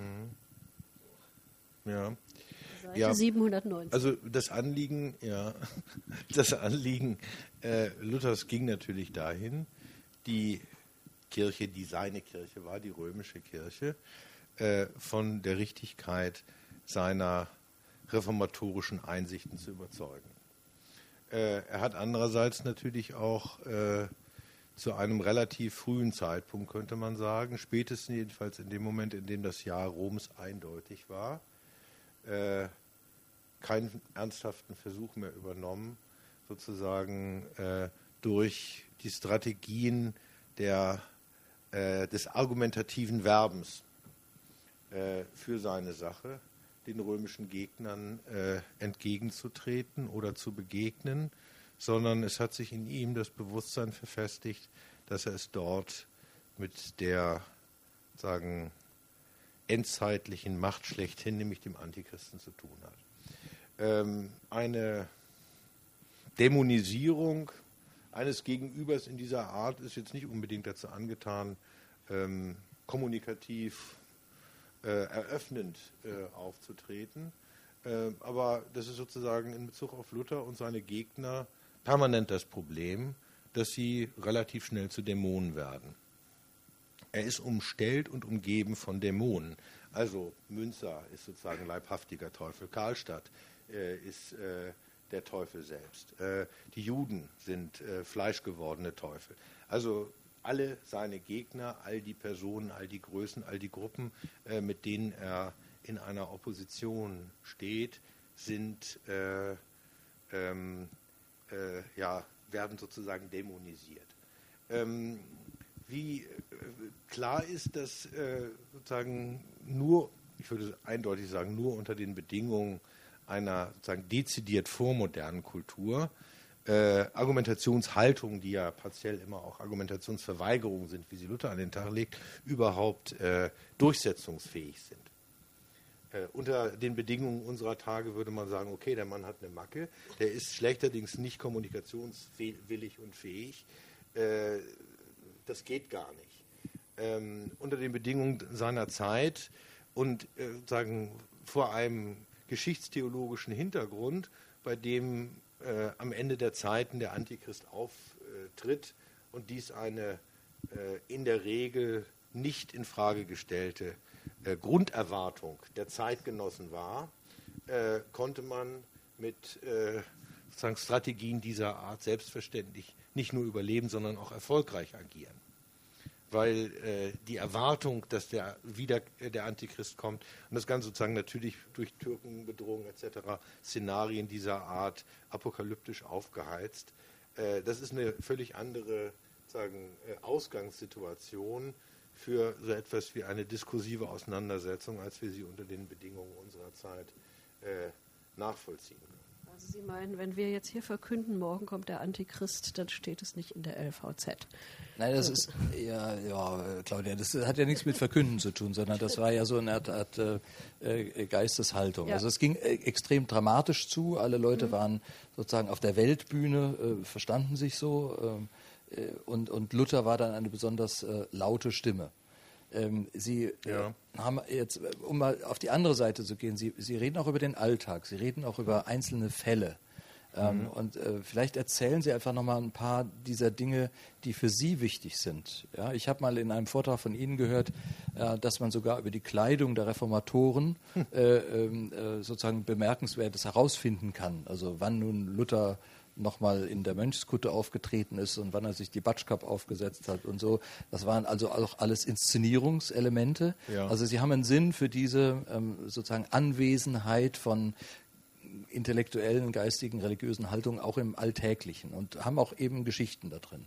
Mhm. Ja. Seite ja. siebenhundertneunzig. Also das Anliegen, ja, das Anliegen äh, Luthers ging natürlich dahin, die Kirche, die seine Kirche war, die römische Kirche, äh, von der Richtigkeit seiner reformatorischen Einsichten zu überzeugen. Er hat andererseits natürlich auch äh, zu einem relativ frühen Zeitpunkt, könnte man sagen, spätestens jedenfalls in dem Moment, in dem das Ja Roms eindeutig war, äh, keinen ernsthaften Versuch mehr übernommen, sozusagen äh, durch die Strategien der, äh, des argumentativen Werbens äh, für seine Sache den römischen Gegnern äh, entgegenzutreten oder zu begegnen, sondern es hat sich in ihm das Bewusstsein verfestigt, dass er es dort mit der, sagen, endzeitlichen Macht schlechthin, nämlich dem Antichristen, zu tun hat. Ähm, eine Dämonisierung eines Gegenübers in dieser Art ist jetzt nicht unbedingt dazu angetan, ähm, kommunikativ Äh, eröffnend äh, aufzutreten. Äh, aber das ist sozusagen in Bezug auf Luther und seine Gegner permanent das Problem, dass sie relativ schnell zu Dämonen werden. Er ist umstellt und umgeben von Dämonen. Also Münzer ist sozusagen leibhaftiger Teufel, Karlstadt äh, ist äh, der Teufel selbst. Äh, die Juden sind äh, fleischgewordene Teufel. Also alle seine Gegner, all die Personen, all die Größen, all die Gruppen, äh, mit denen er in einer Opposition steht, sind äh, ähm, äh, ja, werden sozusagen dämonisiert. Ähm, wie äh, klar ist, dass äh, sozusagen nur, ich würde eindeutig sagen, nur unter den Bedingungen einer sozusagen dezidiert vormodernen Kultur äh, Argumentationshaltungen, die ja partiell immer auch Argumentationsverweigerungen sind, wie sie Luther an den Tag legt, überhaupt äh, durchsetzungsfähig sind. Äh, unter den Bedingungen unserer Tage würde man sagen, okay, der Mann hat eine Macke, der ist schlechterdings nicht kommunikationswillig und fähig. Äh, das geht gar nicht. Ähm, unter den Bedingungen seiner Zeit und äh, sagen vor einem geschichtstheologischen Hintergrund, bei dem äh, am Ende der Zeiten der Antichrist auftritt und dies eine äh, in der Regel nicht in Frage gestellte äh, Grunderwartung der Zeitgenossen war, äh, konnte man mit äh, sozusagen Strategien dieser Art selbstverständlich nicht nur überleben, sondern auch erfolgreich agieren. Weil äh, die Erwartung, dass der wieder äh, der Antichrist kommt und das Ganze sozusagen natürlich durch Türkenbedrohung et cetera, Szenarien dieser Art apokalyptisch aufgeheizt, äh, das ist eine völlig andere sagen, äh, Ausgangssituation für so etwas wie eine diskursive Auseinandersetzung, als wir sie unter den Bedingungen unserer Zeit äh, nachvollziehen können. Also Sie meinen, wenn wir jetzt hier verkünden, morgen kommt der Antichrist, dann steht es nicht in der L V Z. Nein, das ist, ja, ja, Claudia, das hat ja nichts mit Verkünden zu tun, sondern das war ja so eine Art, Art äh, Geisteshaltung. Ja. Also es ging äh, extrem dramatisch zu, alle Leute mhm. waren sozusagen auf der Weltbühne, äh, verstanden sich so äh, und, und Luther war dann eine besonders äh, laute Stimme. Ähm, Sie ja. äh, haben jetzt, um mal auf die andere Seite zu gehen, Sie, Sie reden auch über den Alltag, Sie reden auch über einzelne Fälle. Ähm, mhm. Und äh, vielleicht erzählen Sie einfach nochmal ein paar dieser Dinge, die für Sie wichtig sind. Ja, ich habe mal in einem Vortrag von Ihnen gehört, äh, dass man sogar über die Kleidung der Reformatoren hm. äh, äh, sozusagen Bemerkenswertes herausfinden kann. Also wann nun Luther nochmal in der Mönchskutte aufgetreten ist und wann er sich die Batschkap aufgesetzt hat und so. Das waren also auch alles Inszenierungselemente. Ja. Also Sie haben einen Sinn für diese ähm, sozusagen Anwesenheit von intellektuellen, geistigen, religiösen Haltungen auch im Alltäglichen und haben auch eben Geschichten da drin.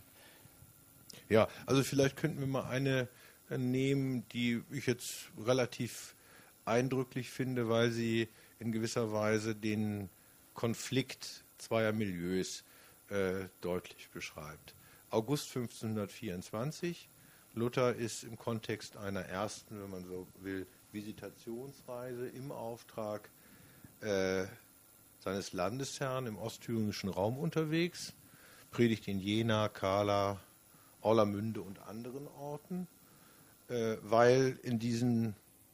Ja, also vielleicht könnten wir mal eine nehmen, die ich jetzt relativ eindrücklich finde, weil sie in gewisser Weise den Konflikt zweier Milieus äh, deutlich beschreibt. August fünfzehnhundertvierundzwanzig, Luther ist im Kontext einer ersten, wenn man so will, Visitationsreise im Auftrag äh, seines Landesherrn im ostthüringischen Raum unterwegs, predigt in Jena, Kahla, Orlamünde und anderen Orten, äh, weil in, diesen,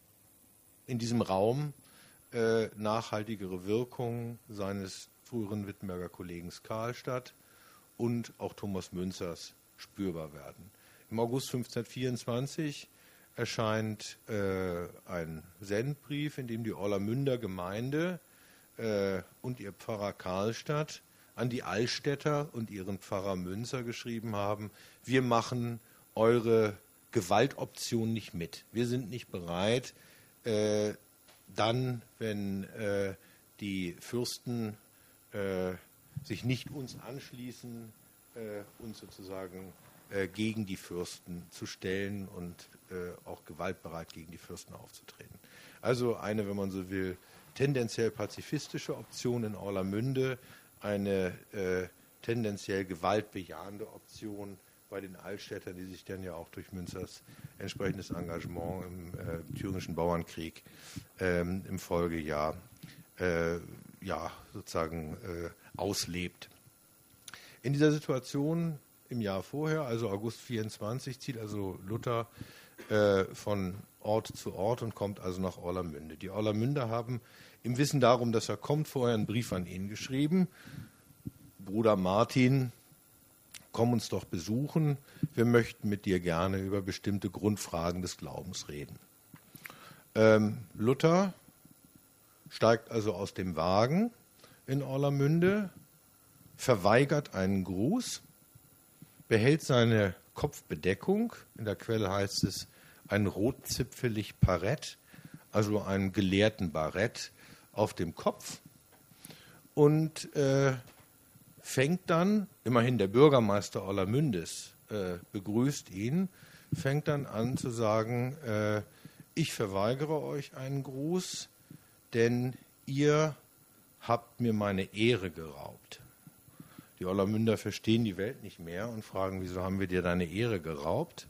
in diesem Raum äh, nachhaltigere Wirkung seines früheren Wittenberger Kollegen Karlstadt und auch Thomas Münzers spürbar werden. Im August fünfzehnhundertvierundzwanzig erscheint äh, ein Sendbrief, in dem die Orlamünder Gemeinde äh, und ihr Pfarrer Karlstadt an die Allstädter und ihren Pfarrer Münzer geschrieben haben, wir machen eure Gewaltoption nicht mit. Wir sind nicht bereit, äh, dann, wenn äh, die Fürsten äh, sich nicht uns anschließen, äh, uns sozusagen äh, gegen die Fürsten zu stellen und äh, auch gewaltbereit gegen die Fürsten aufzutreten. Also eine, wenn man so will, tendenziell pazifistische Option in Orlamünde, eine äh, tendenziell gewaltbejahende Option bei den Altstädtern, die sich dann ja auch durch Münzers entsprechendes Engagement im äh, thüringischen Bauernkrieg ähm, im Folgejahr äh, ja, sozusagen äh, auslebt. In dieser Situation im Jahr vorher, also August vierundzwanzig, zieht also Luther äh, von Ort zu Ort und kommt also nach Orlamünde. Die Orlamünder haben im Wissen darum, dass er kommt, vorher einen Brief an ihn geschrieben. Bruder Martin, komm uns doch besuchen. Wir möchten mit dir gerne über bestimmte Grundfragen des Glaubens reden. Ähm, Luther steigt also aus dem Wagen in Orlamünde, verweigert einen Gruß, behält seine Kopfbedeckung, in der Quelle heißt es ein rotzipfelig Parett, also einen gelehrten Barett auf dem Kopf und äh, fängt dann, immerhin der Bürgermeister Orlamündes äh, begrüßt ihn, fängt dann an zu sagen, äh, ich verweigere euch einen Gruß, denn ihr habt mir meine Ehre geraubt. Die Orlamünder verstehen die Welt nicht mehr und fragen, wieso haben wir dir deine Ehre geraubt?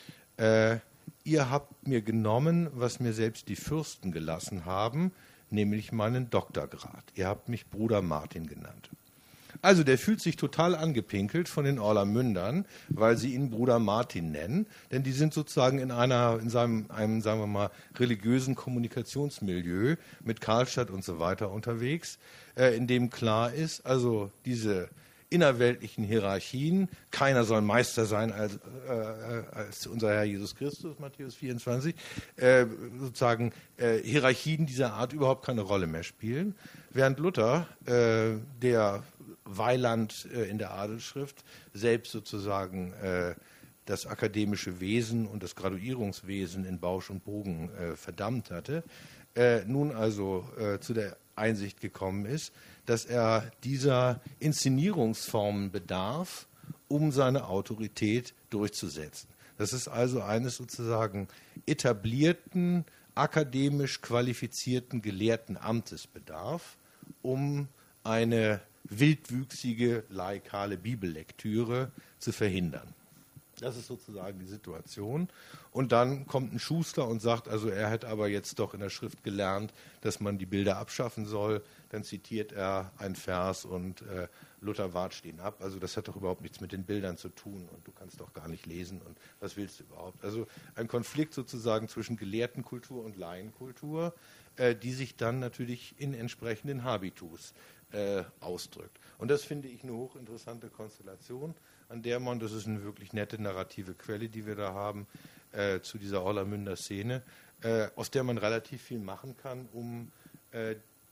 Äh, ihr habt mir genommen, was mir selbst die Fürsten gelassen haben, nämlich meinen Doktorgrad. Ihr habt mich Bruder Martin genannt. Also der fühlt sich total angepinkelt von den Orlamündern, weil sie ihn Bruder Martin nennen, denn die sind sozusagen in einer, in seinem, einem, sagen wir mal, religiösen Kommunikationsmilieu mit Karlstadt und so weiter unterwegs, äh, in dem klar ist, also diese innerweltlichen Hierarchien, keiner soll Meister sein als, äh, als unser Herr Jesus Christus, Matthäus vierundzwanzig, äh, sozusagen äh, Hierarchien dieser Art überhaupt keine Rolle mehr spielen, während Luther, äh, der Weiland äh, in der Adelsschrift, selbst sozusagen äh, das akademische Wesen und das Graduierungswesen in Bausch und Bogen äh, verdammt hatte, äh, nun also äh, zu der Einsicht gekommen ist, dass er dieser Inszenierungsformen bedarf, um seine Autorität durchzusetzen. Das ist also eines sozusagen etablierten, akademisch qualifizierten gelehrten Amtes bedarf, um eine wildwüchsige, laikale Bibellektüre zu verhindern. Das ist sozusagen die Situation. Und dann kommt ein Schuster und sagt, also er hätte aber jetzt doch in der Schrift gelernt, dass man die Bilder abschaffen soll. Dann zitiert er einen Vers und äh, Luther watscht ihn ab. Also das hat doch überhaupt nichts mit den Bildern zu tun und du kannst doch gar nicht lesen und was willst du überhaupt? Also ein Konflikt sozusagen zwischen Gelehrtenkultur und Laienkultur, äh, die sich dann natürlich in entsprechenden Habitus äh, ausdrückt. Und das finde ich eine hochinteressante Konstellation, an der man, das ist eine wirklich nette narrative Quelle, die wir da haben, äh, zu dieser Orlamünder Szene, äh, aus der man relativ viel machen kann, um äh,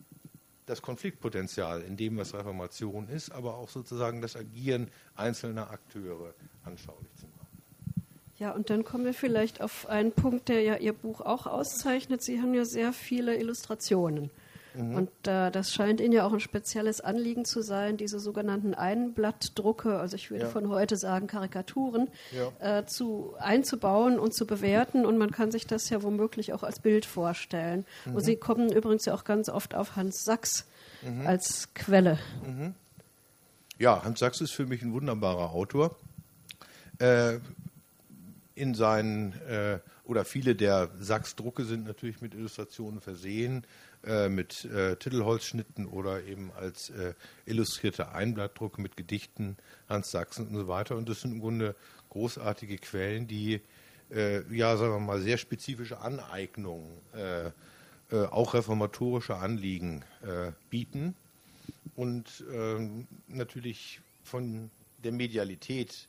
das Konfliktpotenzial in dem, was Reformation ist, aber auch sozusagen das Agieren einzelner Akteure anschaulich zu machen. Ja, und dann kommen wir vielleicht auf einen Punkt, der ja Ihr Buch auch auszeichnet. Sie haben ja sehr viele Illustrationen. Mhm. Und äh, das scheint Ihnen ja auch ein spezielles Anliegen zu sein, diese sogenannten Einblattdrucke, also ich würde ja. von heute sagen Karikaturen, ja. äh, zu, einzubauen und zu bewerten. Und man kann sich das ja womöglich auch als Bild vorstellen. Mhm. Und Sie kommen übrigens ja auch ganz oft auf Hans Sachs mhm. als Quelle. Mhm. Ja, Hans Sachs ist für mich ein wunderbarer Autor. Äh, in seinen, äh, oder viele der Sachs-Drucke sind natürlich mit Illustrationen versehen, äh, mit äh, Titelholzschnitten oder eben als äh, illustrierte Einblattdrucke mit Gedichten Hans Sachs und so weiter. Und das sind im Grunde großartige Quellen, die, äh, ja, sagen wir mal, sehr spezifische Aneignungen, äh, äh, auch reformatorische Anliegen äh, bieten und äh, natürlich von der Medialität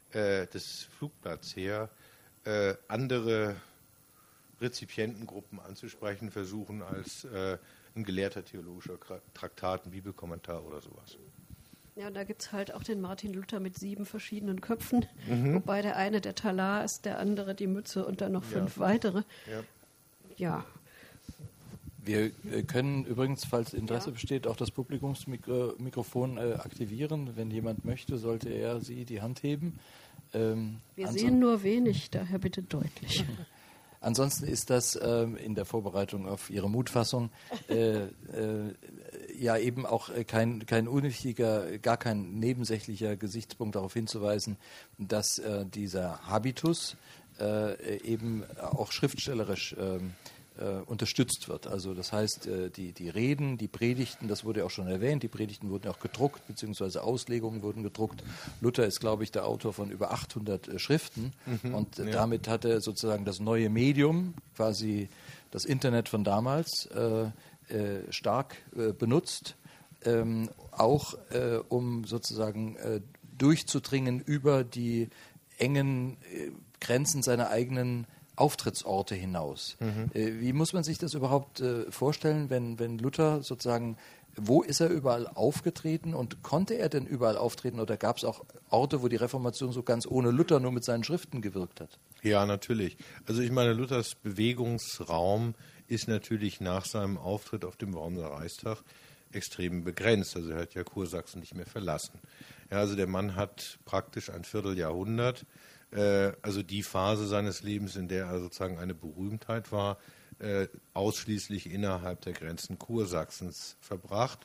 des Flugblatts her äh, andere Rezipientengruppen anzusprechen versuchen als äh, ein gelehrter theologischer Traktat, ein Bibelkommentar oder sowas. Ja, und da gibt es halt auch den Martin Luther mit sieben verschiedenen Köpfen, mhm. wobei der eine der Talar ist, der andere die Mütze und dann noch fünf ja. weitere. Ja. ja. Wir können übrigens, falls Interesse ja. besteht, auch das Publikumsmikrofon äh, aktivieren. Wenn jemand möchte, sollte er sie die Hand heben. Ähm, Wir sehen nur wenig, daher bitte deutlich. Ansonsten ist das ähm, in der Vorbereitung auf Ihre Mutfassung äh, äh, ja eben auch kein, kein unwichtiger, gar kein nebensächlicher Gesichtspunkt darauf hinzuweisen, dass äh, dieser Habitus äh, eben auch schriftstellerisch äh, Äh, unterstützt wird. Also das heißt, äh, die, die Reden, die Predigten, das wurde ja auch schon erwähnt, die Predigten wurden auch gedruckt, beziehungsweise Auslegungen wurden gedruckt. Luther ist, glaube ich, der Autor von über achthundert äh, Schriften mhm, und äh, ja. damit hat er sozusagen das neue Medium, quasi das Internet von damals, äh, äh, stark äh, benutzt, ähm, auch äh, um sozusagen äh, durchzudringen über die engen äh, Grenzen seiner eigenen Auftrittsorte hinaus. Mhm. Äh, wie muss man sich das überhaupt äh, vorstellen, wenn, wenn Luther sozusagen, wo ist er überall aufgetreten und konnte er denn überall auftreten oder gab es auch Orte, wo die Reformation so ganz ohne Luther nur mit seinen Schriften gewirkt hat? Ja, natürlich. Also ich meine, Luthers Bewegungsraum ist natürlich nach seinem Auftritt auf dem Wormser Reichstag extrem begrenzt. Also er hat ja Kursachsen nicht mehr verlassen. Ja, also der Mann hat praktisch ein Vierteljahrhundert, äh, also die Phase seines Lebens, in der er sozusagen eine Berühmtheit war, äh, ausschließlich innerhalb der Grenzen Kursachsens verbracht.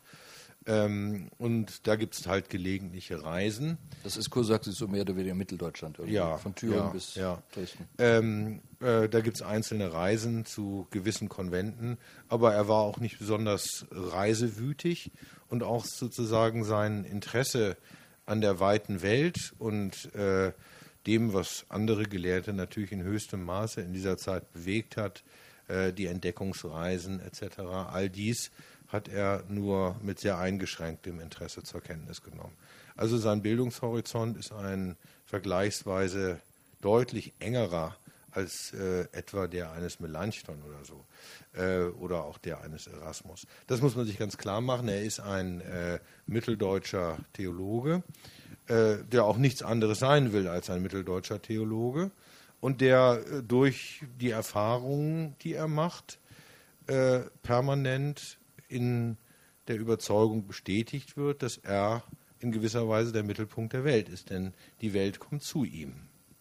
Ähm, und da gibt es halt gelegentliche Reisen. Das ist Kursachsen, so mehr oder weniger Mitteldeutschland, irgendwie. Ja, von Thüringen ja, bis ja. Dresden. Ähm, äh, da gibt es einzelne Reisen zu gewissen Konventen, aber er war auch nicht besonders reisewütig und auch sozusagen sein Interesse an der weiten Welt und äh, dem, was andere Gelehrte natürlich in höchstem Maße in dieser Zeit bewegt hat, äh, die Entdeckungsreisen et cetera, all dies hat er nur mit sehr eingeschränktem Interesse zur Kenntnis genommen. Also sein Bildungshorizont ist ein vergleichsweise deutlich engerer als äh, etwa der eines Melanchthon oder so, äh, oder auch der eines Erasmus. Das muss man sich ganz klar machen. Er ist ein äh, mitteldeutscher Theologe, äh, der auch nichts anderes sein will als ein mitteldeutscher Theologe und der äh, durch die Erfahrungen, die er macht, äh, permanent in der Überzeugung bestätigt wird, dass er in gewisser Weise der Mittelpunkt der Welt ist, denn die Welt kommt zu ihm.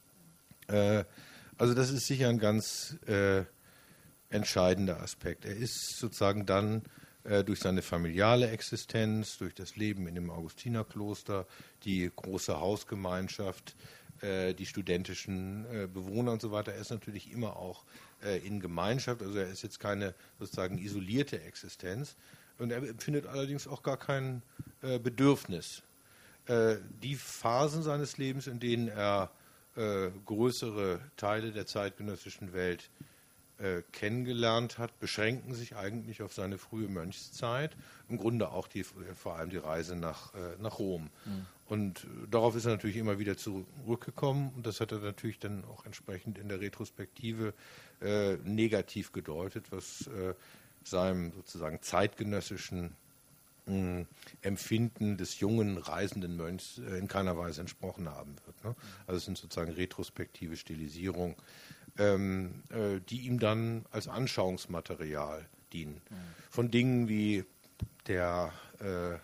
Äh, also das ist sicher ein ganz äh, entscheidender Aspekt. Er ist sozusagen dann äh, durch seine familiale Existenz, durch das Leben in dem Augustinerkloster, die große Hausgemeinschaft, äh, die studentischen äh, Bewohner und so weiter, er ist natürlich immer auch äh, in Gemeinschaft, also er ist jetzt keine sozusagen isolierte Existenz und er empfindet allerdings auch gar kein äh, Bedürfnis. Äh, die Phasen seines Lebens, in denen er äh, größere Teile der zeitgenössischen Welt äh, kennengelernt hat, beschränken sich eigentlich auf seine frühe Mönchszeit, im Grunde auch die, vor allem die Reise nach, äh, nach Rom. Mhm. Und darauf ist er natürlich immer wieder zurückgekommen und das hat er natürlich dann auch entsprechend in der Retrospektive äh, negativ gedeutet, was äh, seinem sozusagen zeitgenössischen mh, Empfinden des jungen reisenden Mönchs äh, in keiner Weise entsprochen haben wird. Ne? Also es sind sozusagen retrospektive Stilisierungen, ähm, äh, die ihm dann als Anschauungsmaterial dienen. Mhm. Von Dingen wie der äh,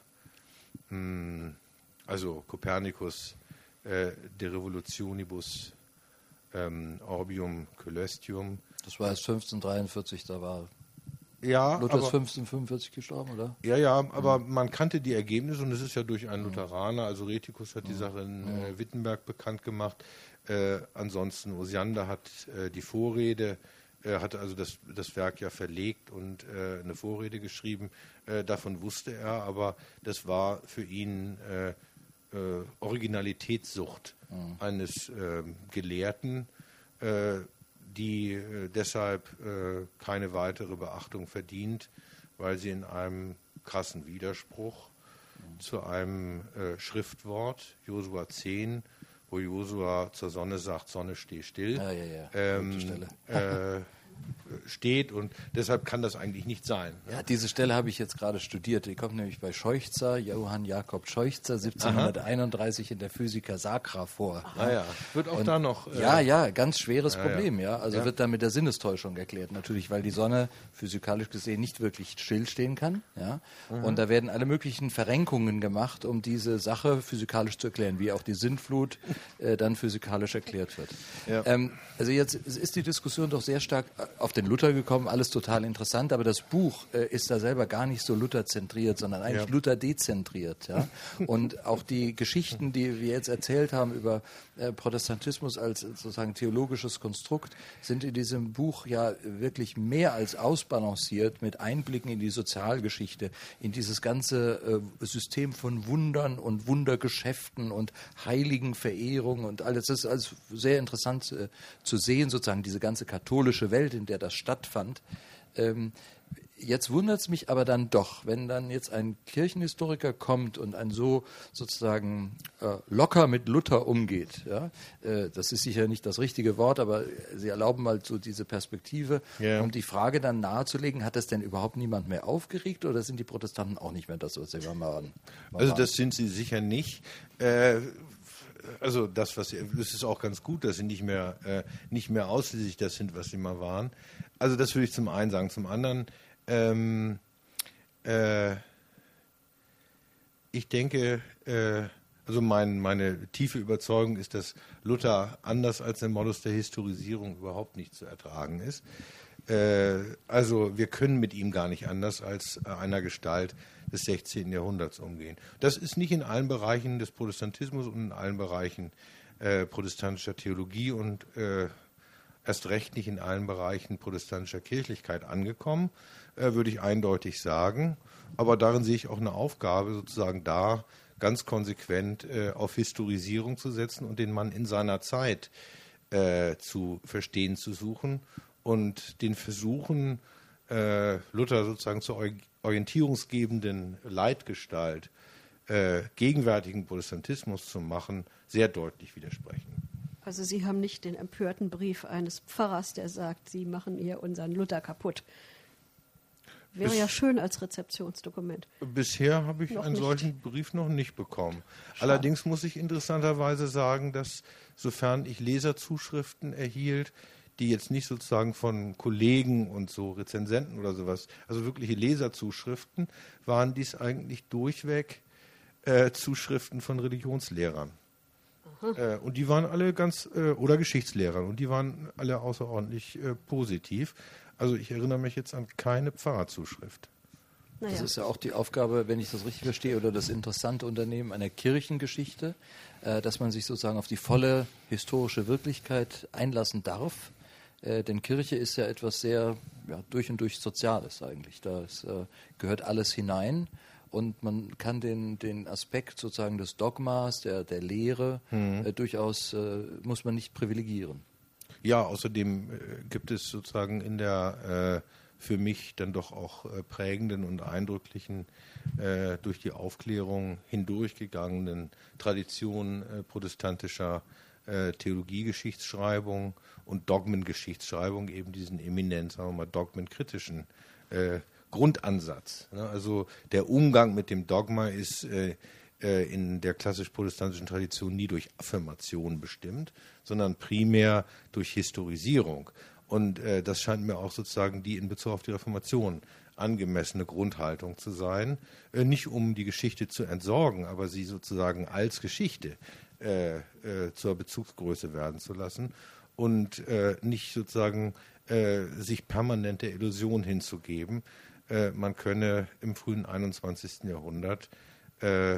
mh, also Kopernikus, äh, De Revolutionibus ähm, Orbium Coelestium. Das war erst fünfzehnhundertdreiundvierzig, da war ja, Luther ist aber, fünfzehnhundertfünfundvierzig gestorben, oder? Ja, ja, aber mhm. man kannte die Ergebnisse und es ist ja durch einen Lutheraner, also Retikus hat die Sache in äh, Wittenberg bekannt gemacht. Äh, ansonsten Osiander hat äh, die Vorrede, er hatte also das, das Werk ja verlegt und äh, eine Vorrede geschrieben. Äh, davon wusste er, aber das war für ihn äh, äh, Originalitätssucht mhm. eines äh, Gelehrten, äh, die äh, deshalb äh, keine weitere Beachtung verdient, weil sie in einem krassen Widerspruch mhm. zu einem äh, Schriftwort, Josua zehn, wo Josua zur Sonne sagt, Sonne, steh still, ja, ja, ja. Ähm, äh, steht und deshalb kann das eigentlich nicht sein. Ne? Ja, diese Stelle habe ich jetzt gerade studiert. Die kommt nämlich bei Scheuchzer, Johann Jakob Scheuchzer, siebzehnhunderteinunddreißig Aha. in der Physica Sacra vor. Ah ja, wird auch und da noch... Äh, ja, ja, ganz schweres ja, Problem, ja. ja. Also ja. wird da mit der Sinnestäuschung erklärt. Natürlich, weil die Sonne physikalisch gesehen nicht wirklich stillstehen kann. Ja. Mhm. Und da werden alle möglichen Verrenkungen gemacht, um diese Sache physikalisch zu erklären, wie auch die Sintflut äh, dann physikalisch erklärt wird. Ja. Ähm, also jetzt ist die Diskussion doch sehr stark auf den Luther gekommen, alles total interessant, aber das Buch äh, ist da selber gar nicht so Luther-zentriert, sondern eigentlich ja. Luther-dezentriert. Ja? Und auch die Geschichten, die wir jetzt erzählt haben über äh, Protestantismus als sozusagen theologisches Konstrukt, sind in diesem Buch ja wirklich mehr als ausbalanciert mit Einblicken in die Sozialgeschichte, in dieses ganze äh, System von Wundern und Wundergeschäften und Heiligenverehrung und alles. Das ist also sehr interessant äh, zu sehen, sozusagen diese ganze katholische Welt, in der das stattfand. Ähm, jetzt wundert es mich aber dann doch, wenn dann jetzt ein Kirchenhistoriker kommt und ein so sozusagen äh, locker mit Luther umgeht. Ja? Äh, das ist sicher nicht das richtige Wort, aber Sie erlauben mal so diese Perspektive, ja. um die Frage dann nahezulegen, hat das denn überhaupt niemand mehr aufgeregt oder sind die Protestanten auch nicht mehr das, was sie waren? Also das sind sie sicher nicht. Äh, also das, was sie, das ist auch ganz gut, dass sie nicht mehr, äh, nicht mehr ausschließlich das sind, was sie mal waren. Also das würde ich zum einen sagen. Zum anderen, ähm, äh, ich denke, äh, also mein, meine tiefe Überzeugung ist, dass Luther anders als der Modus der Historisierung überhaupt nicht zu ertragen ist. Äh, also wir können mit ihm gar nicht anders als äh, einer Gestalt des sechzehnten Jahrhunderts umgehen. Das ist nicht in allen Bereichen des Protestantismus und in allen Bereichen äh, protestantischer Theologie und äh, erst recht nicht in allen Bereichen protestantischer Kirchlichkeit angekommen, äh, würde ich eindeutig sagen. Aber darin sehe ich auch eine Aufgabe, sozusagen da ganz konsequent äh, auf Historisierung zu setzen und den Mann in seiner Zeit äh, zu verstehen, zu suchen und den Versuchen, äh, Luther sozusagen zur orientierungsgebenden Leitgestalt äh, gegenwärtigen Protestantismus zu machen, sehr deutlich widersprechen. Also Sie haben nicht den empörten Brief eines Pfarrers, der sagt, Sie machen hier unseren Luther kaputt. Wäre Bis, ja schön als Rezeptionsdokument. Bisher habe ich noch einen nicht. solchen Brief noch nicht bekommen. Schade. Allerdings muss ich interessanterweise sagen, dass sofern ich Leserzuschriften erhielt, die jetzt nicht sozusagen von Kollegen und so Rezensenten oder sowas, also wirkliche Leserzuschriften, waren dies eigentlich durchweg äh, Zuschriften von Religionslehrern. Äh, und die waren alle ganz, äh, oder Geschichtslehrern, und die waren alle außerordentlich äh, positiv. Also ich erinnere mich jetzt an keine Pfarrerzuschrift. Naja. Das ist ja auch die Aufgabe, wenn ich das richtig verstehe, oder das interessante Unternehmen einer Kirchengeschichte, äh, dass man sich sozusagen auf die volle historische Wirklichkeit einlassen darf. Äh, denn Kirche ist ja etwas sehr ja, durch und durch Soziales eigentlich. Da ist, äh, gehört alles hinein. Und man kann den, den Aspekt sozusagen des Dogmas, der, der Lehre, mhm. äh, durchaus, äh, muss man nicht privilegieren. Ja, außerdem äh, gibt es sozusagen in der äh, für mich dann doch auch äh, prägenden und eindrücklichen, äh, durch die Aufklärung hindurchgegangenen Tradition äh, protestantischer äh, Theologiegeschichtsschreibung und Dogmengeschichtsschreibung eben diesen eminent, sagen wir mal, dogmenkritischen äh, Grundansatz. Ne? Also der Umgang mit dem Dogma ist äh, äh, in der klassisch-protestantischen Tradition nie durch Affirmation bestimmt, sondern primär durch Historisierung. Und äh, das scheint mir auch sozusagen die in Bezug auf die Reformation angemessene Grundhaltung zu sein. Äh, nicht um die Geschichte zu entsorgen, aber sie sozusagen als Geschichte äh, äh, zur Bezugsgröße werden zu lassen und äh, nicht sozusagen äh, sich permanent der Illusion hinzugeben, äh, man könne im frühen einundzwanzigsten Jahrhundert äh,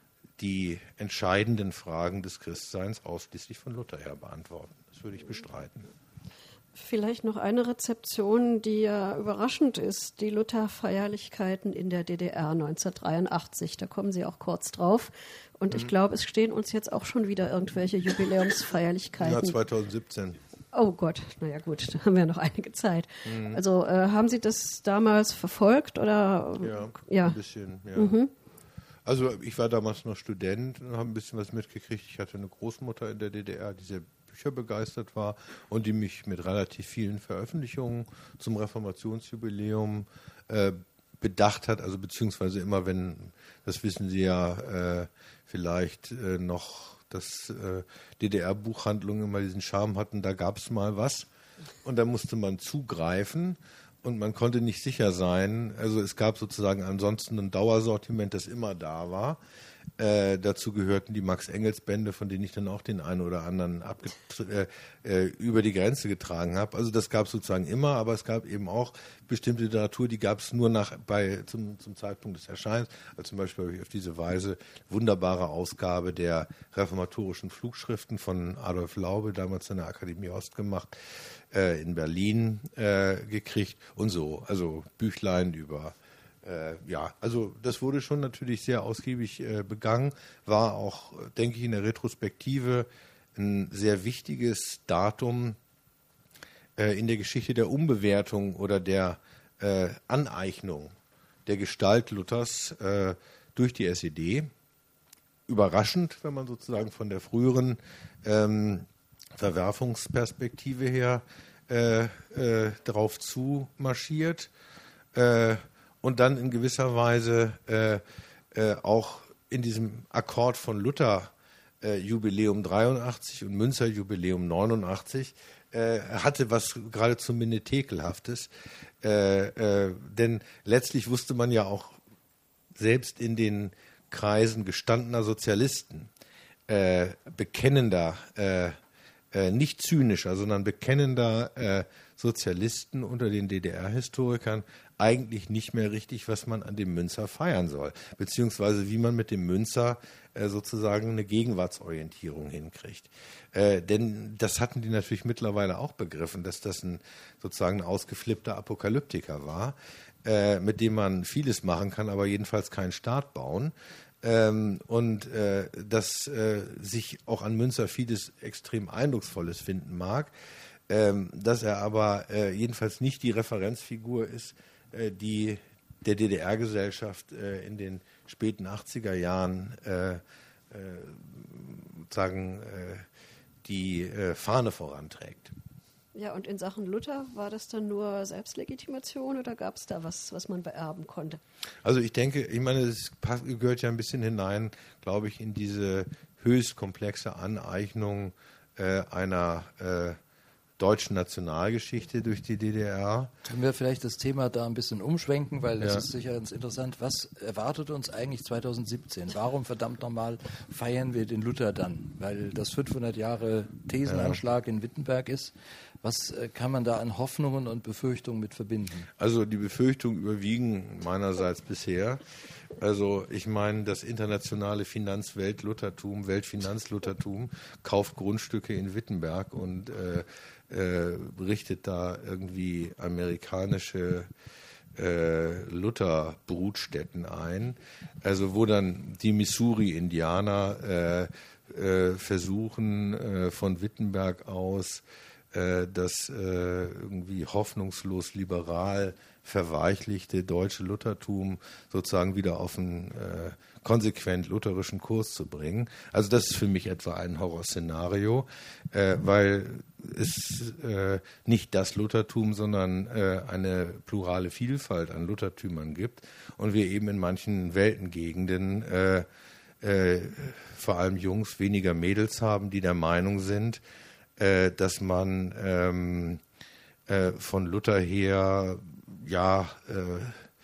die entscheidenden Fragen des Christseins ausschließlich von Luther her beantworten. Das würde ich bestreiten. Vielleicht noch eine Rezeption, die ja überraschend ist, die Luther-Feierlichkeiten in der D D R neunzehnhundertdreiundachtzig. Da kommen Sie auch kurz drauf. Und mhm. ich glaube, es stehen uns jetzt auch schon wieder irgendwelche Jubiläumsfeierlichkeiten. Ja, zweitausendsiebzehn. Oh Gott, naja gut, da haben wir noch einige Zeit. Mhm. Also äh, haben Sie das damals verfolgt? Oder? Ja, ja. ein bisschen, ja. Mhm. Also ich war damals noch Student und habe ein bisschen was mitgekriegt. Ich hatte eine Großmutter in der D D R, die sehr Bücher begeistert war und die mich mit relativ vielen Veröffentlichungen zum Reformationsjubiläum äh, bedacht hat. Also beziehungsweise immer, wenn, das wissen Sie ja, äh, vielleicht äh, noch, dass äh, D D R-Buchhandlungen immer diesen Charme hatten, da gab es mal was und da musste man zugreifen. Und man konnte nicht sicher sein, also es gab sozusagen ansonsten ein Dauersortiment, das immer da war. Äh, dazu gehörten die Max-Engels-Bände, von denen ich dann auch den einen oder anderen abget- äh, äh, über die Grenze getragen habe. Also das gab es sozusagen immer, aber es gab eben auch bestimmte Literatur, die gab es nur nach, bei, zum, zum Zeitpunkt des Erscheinens. Also zum Beispiel habe ich auf diese Weise wunderbare Ausgabe der reformatorischen Flugschriften von Adolf Laube, damals in der Akademie Ost gemacht, äh, in Berlin äh, gekriegt und so. Also Büchlein über Äh, ja, also das wurde schon natürlich sehr ausgiebig äh, begangen, war auch, denke ich, in der Retrospektive ein sehr wichtiges Datum äh, in der Geschichte der Umbewertung oder der äh, Aneignung der Gestalt Luthers äh, durch die S E D. Überraschend, wenn man sozusagen von der früheren ähm, Verwerfungsperspektive her äh, äh, darauf zumarschiert äh, und dann in gewisser Weise äh, äh, auch in diesem Akkord von Luther äh, Jubiläum dreiundachtzig und Münzer Jubiläum neunundachtzig äh, hatte was geradezu Menetekelhaftes. Äh, äh, denn letztlich wusste man ja auch selbst in den Kreisen gestandener Sozialisten, äh, bekennender, äh, äh, nicht zynischer, sondern bekennender äh, Sozialisten unter den D D R-Historikern eigentlich nicht mehr richtig, was man an dem Münzer feiern soll, beziehungsweise wie man mit dem Münzer äh, sozusagen eine Gegenwartsorientierung hinkriegt. Äh, denn das hatten die natürlich mittlerweile auch begriffen, dass das ein sozusagen ein ausgeflippter Apokalyptiker war, äh, mit dem man vieles machen kann, aber jedenfalls keinen Staat bauen. Ähm, und äh, dass äh, sich auch an Münzer vieles extrem Eindrucksvolles finden mag, ähm, dass er aber äh, jedenfalls nicht die Referenzfigur ist, äh, die der D D R-Gesellschaft äh, in den späten achtziger Jahren äh, äh, sagen, äh, die äh, Fahne voranträgt. Ja, und in Sachen Luther, war das dann nur Selbstlegitimation oder gab es da was, was man beerben konnte? Also ich denke, ich meine, es gehört ja ein bisschen hinein, glaube ich, in diese höchst komplexe Aneignung äh, einer äh, deutschen Nationalgeschichte durch die D D R. Können wir vielleicht das Thema da ein bisschen umschwenken, weil das Ja. ist sicher ganz interessant. Was erwartet uns eigentlich zweitausendsiebzehn? Warum verdammt nochmal feiern wir den Luther dann? Weil das fünfhundert Jahre Thesenanschlag ja. in Wittenberg ist. Was äh, kann man da an Hoffnungen und Befürchtungen mit verbinden? Also die Befürchtungen überwiegen meinerseits bisher. Also ich meine, das internationale Finanzwelt-Luthertum, Weltfinanzluthertum kauft Grundstücke in Wittenberg und äh, äh, richtet da irgendwie amerikanische äh, Luther-Brutstätten ein. Also wo dann die Missouri-Indianer äh, äh, versuchen, äh, von Wittenberg aus das äh, irgendwie hoffnungslos liberal verweichlichte deutsche Luthertum sozusagen wieder auf einen äh, konsequent lutherischen Kurs zu bringen. Also das ist für mich etwa ein Horrorszenario, äh, weil es äh, nicht das Luthertum, sondern äh, eine plurale Vielfalt an Luthertümern gibt und wir eben in manchen Weltengegenden äh, äh, vor allem Jungs weniger Mädels haben, die der Meinung sind, Äh, dass man ähm, äh, von Luther her ja äh,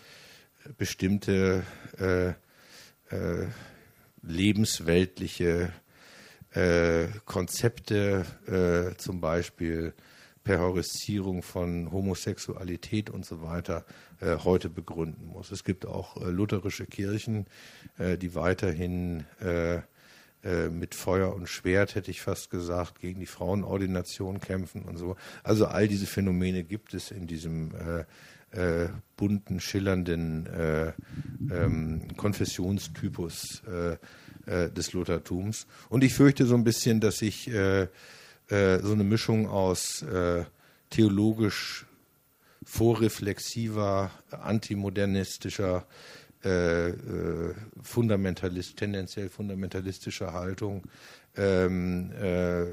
bestimmte äh, äh, lebensweltliche äh, Konzepte, äh, zum Beispiel Perhorisierung von Homosexualität und so weiter, äh, heute begründen muss. Es gibt auch äh, lutherische Kirchen, äh, die weiterhin äh, mit Feuer und Schwert, hätte ich fast gesagt, gegen die Frauenordination kämpfen und so. Also all diese Phänomene gibt es in diesem äh, äh, bunten, schillernden äh, ähm, Konfessionstypus äh, äh, des Luthertums. Und ich fürchte so ein bisschen, dass sich äh, äh, so eine Mischung aus äh, theologisch vorreflexiver, antimodernistischer Äh, äh, fundamentalist, tendenziell fundamentalistischer Haltung ähm, äh,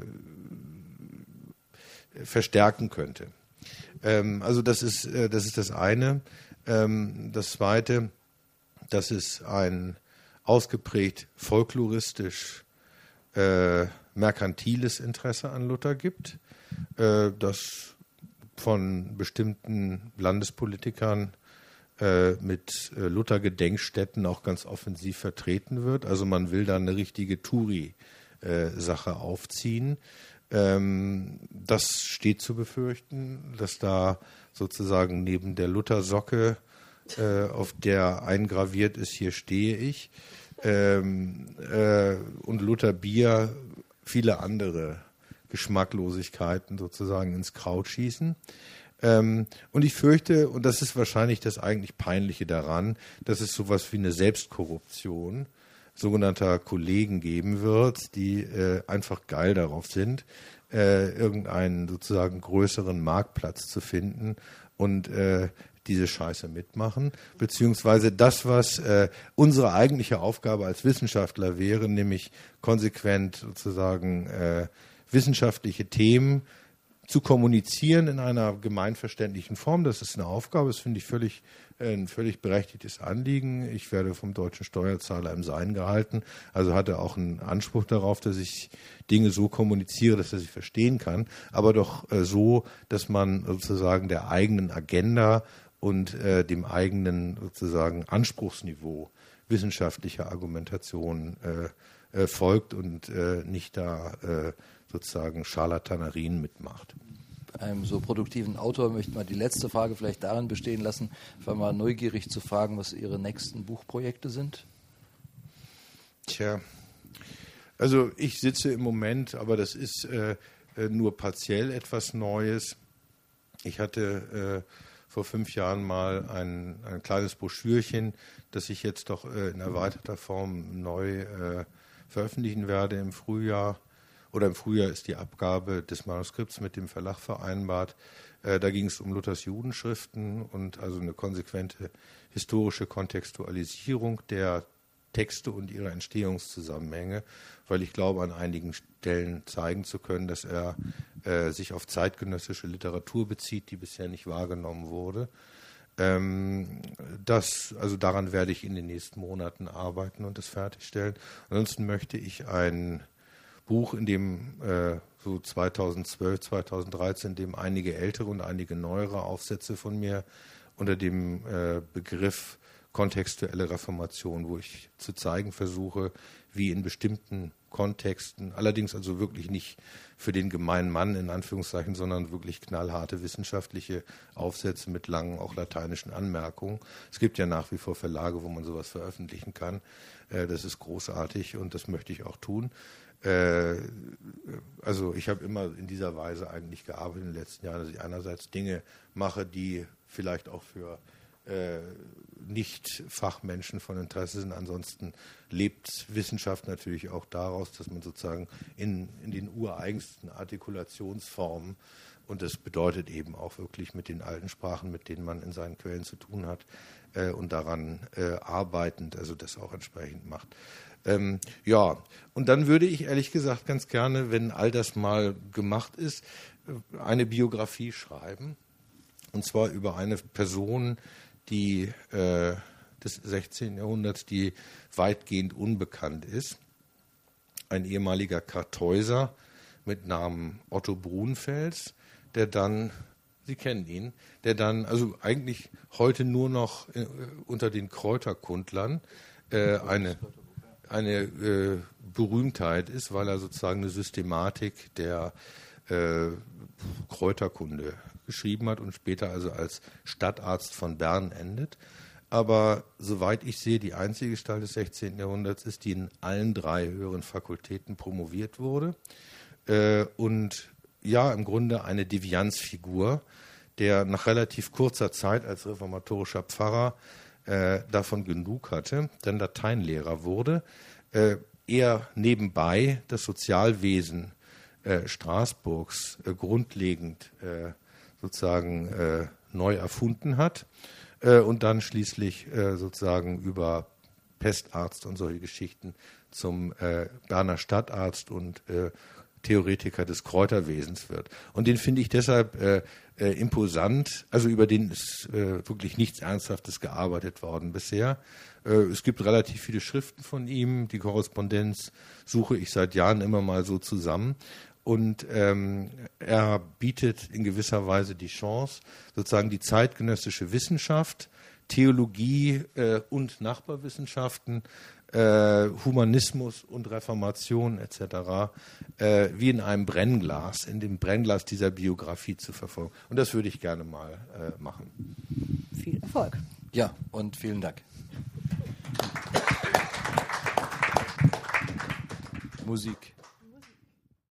verstärken könnte. Ähm, also das ist, äh, das ist das eine. Ähm, das zweite, dass es ein ausgeprägt folkloristisch äh, merkantiles Interesse an Luther gibt, äh, das von bestimmten Landespolitikern mit Luther-Gedenkstätten auch ganz offensiv vertreten wird. Also man will da eine richtige Touri-Sache aufziehen. Das steht zu befürchten, dass da sozusagen neben der Luther-Socke, auf der eingraviert ist, hier stehe ich, und Luther-Bier viele andere Geschmacklosigkeiten sozusagen ins Kraut schießen. Ähm, und ich fürchte, und das ist wahrscheinlich das eigentlich Peinliche daran, dass es sowas wie eine Selbstkorruption sogenannter Kollegen geben wird, die äh, einfach geil darauf sind, äh, irgendeinen sozusagen größeren Marktplatz zu finden und äh, diese Scheiße mitmachen, beziehungsweise das, was äh, unsere eigentliche Aufgabe als Wissenschaftler wäre, nämlich konsequent sozusagen äh, wissenschaftliche Themen zu kommunizieren in einer gemeinverständlichen Form. Das ist eine Aufgabe, das finde ich völlig, äh, ein völlig berechtigtes Anliegen. Ich werde vom deutschen Steuerzahler im Sein gehalten, also hatte auch einen Anspruch darauf, dass ich Dinge so kommuniziere, dass er sie verstehen kann, aber doch äh, so, dass man sozusagen der eigenen Agenda und äh, dem eigenen sozusagen Anspruchsniveau wissenschaftlicher Argumentation äh, äh, folgt und äh, nicht da äh, sozusagen Scharlatanerien mitmacht. Bei einem so produktiven Autor möchte man die letzte Frage vielleicht darin bestehen lassen, einfach mal neugierig zu fragen, was Ihre nächsten Buchprojekte sind. Tja, also ich sitze im Moment, aber das ist äh, nur partiell etwas Neues. Ich hatte äh, vor fünf Jahren mal ein, ein kleines Broschürchen, das ich jetzt doch äh, in erweiterter Form neu äh, veröffentlichen werde im Frühjahr. Oder im Frühjahr ist die Abgabe des Manuskripts mit dem Verlag vereinbart. Äh, da ging es um Luthers Judenschriften und also eine konsequente historische Kontextualisierung der Texte und ihre Entstehungszusammenhänge, weil ich glaube, an einigen Stellen zeigen zu können, dass er äh, sich auf zeitgenössische Literatur bezieht, die bisher nicht wahrgenommen wurde. Ähm, das, also daran werde ich in den nächsten Monaten arbeiten und das fertigstellen. Ansonsten möchte ich ein Buch, in dem äh, so zweitausendzwölf, zweitausenddreizehn, in dem einige ältere und einige neuere Aufsätze von mir unter dem äh, Begriff kontextuelle Reformation, wo ich zu zeigen versuche, wie in bestimmten Kontexten, allerdings also wirklich nicht für den gemeinen Mann in Anführungszeichen, sondern wirklich knallharte wissenschaftliche Aufsätze mit langen, auch lateinischen Anmerkungen. Es gibt ja nach wie vor Verlage, wo man sowas veröffentlichen kann. Äh, das ist großartig und das möchte ich auch tun. Äh, also ich habe immer in dieser Weise eigentlich gearbeitet in den letzten Jahren, dass ich einerseits Dinge mache, die vielleicht auch für äh, Nicht-Fachmenschen von Interesse sind. Ansonsten lebt Wissenschaft natürlich auch daraus, dass man sozusagen in, in den ureigensten Artikulationsformen, und das bedeutet eben auch wirklich mit den alten Sprachen, mit denen man in seinen Quellen zu tun hat, äh, und daran äh, arbeitend, also das auch entsprechend macht. Ähm, ja, und dann würde ich ehrlich gesagt ganz gerne, wenn all das mal gemacht ist, eine Biografie schreiben. Und zwar über eine Person, die äh, des sechzehnten Jahrhunderts, die weitgehend unbekannt ist. Ein ehemaliger Kartäuser mit Namen Otto Brunfels, der dann, Sie kennen ihn, der dann, also eigentlich heute nur noch äh, unter den Kräuterkundlern äh, eine, eine äh, Berühmtheit ist, weil er sozusagen eine Systematik der äh, Kräuterkunde geschrieben hat und später also als Stadtarzt von Bern endet. Aber soweit ich sehe, die einzige Gestalt des sechzehnten Jahrhunderts ist, die in allen drei höheren Fakultäten promoviert wurde. Äh, und ja, im Grunde eine Devianzfigur, der nach relativ kurzer Zeit als reformatorischer Pfarrer äh, davon genug hatte, dann Lateinlehrer wurde, äh, eher nebenbei das Sozialwesen äh, Straßburgs äh, grundlegend äh, sozusagen äh, neu erfunden hat äh, und dann schließlich äh, sozusagen über Pestarzt und solche Geschichten zum äh, Berner Stadtarzt und äh, Theoretiker des Kräuterwesens wird. Und den finde ich deshalb äh, äh, imposant, also über den ist äh, wirklich nichts Ernsthaftes gearbeitet worden bisher. Äh, es gibt relativ viele Schriften von ihm, die Korrespondenz suche ich seit Jahren immer mal so zusammen. Und ähm, er bietet in gewisser Weise die Chance, sozusagen die zeitgenössische Wissenschaft, Theologie äh, und Nachbarwissenschaften, äh, Humanismus und Reformation et cetera äh, wie in einem Brennglas, in dem Brennglas dieser Biografie zu verfolgen. Und das würde ich gerne mal äh, machen. Viel Erfolg. Ja, und vielen Dank. Musik.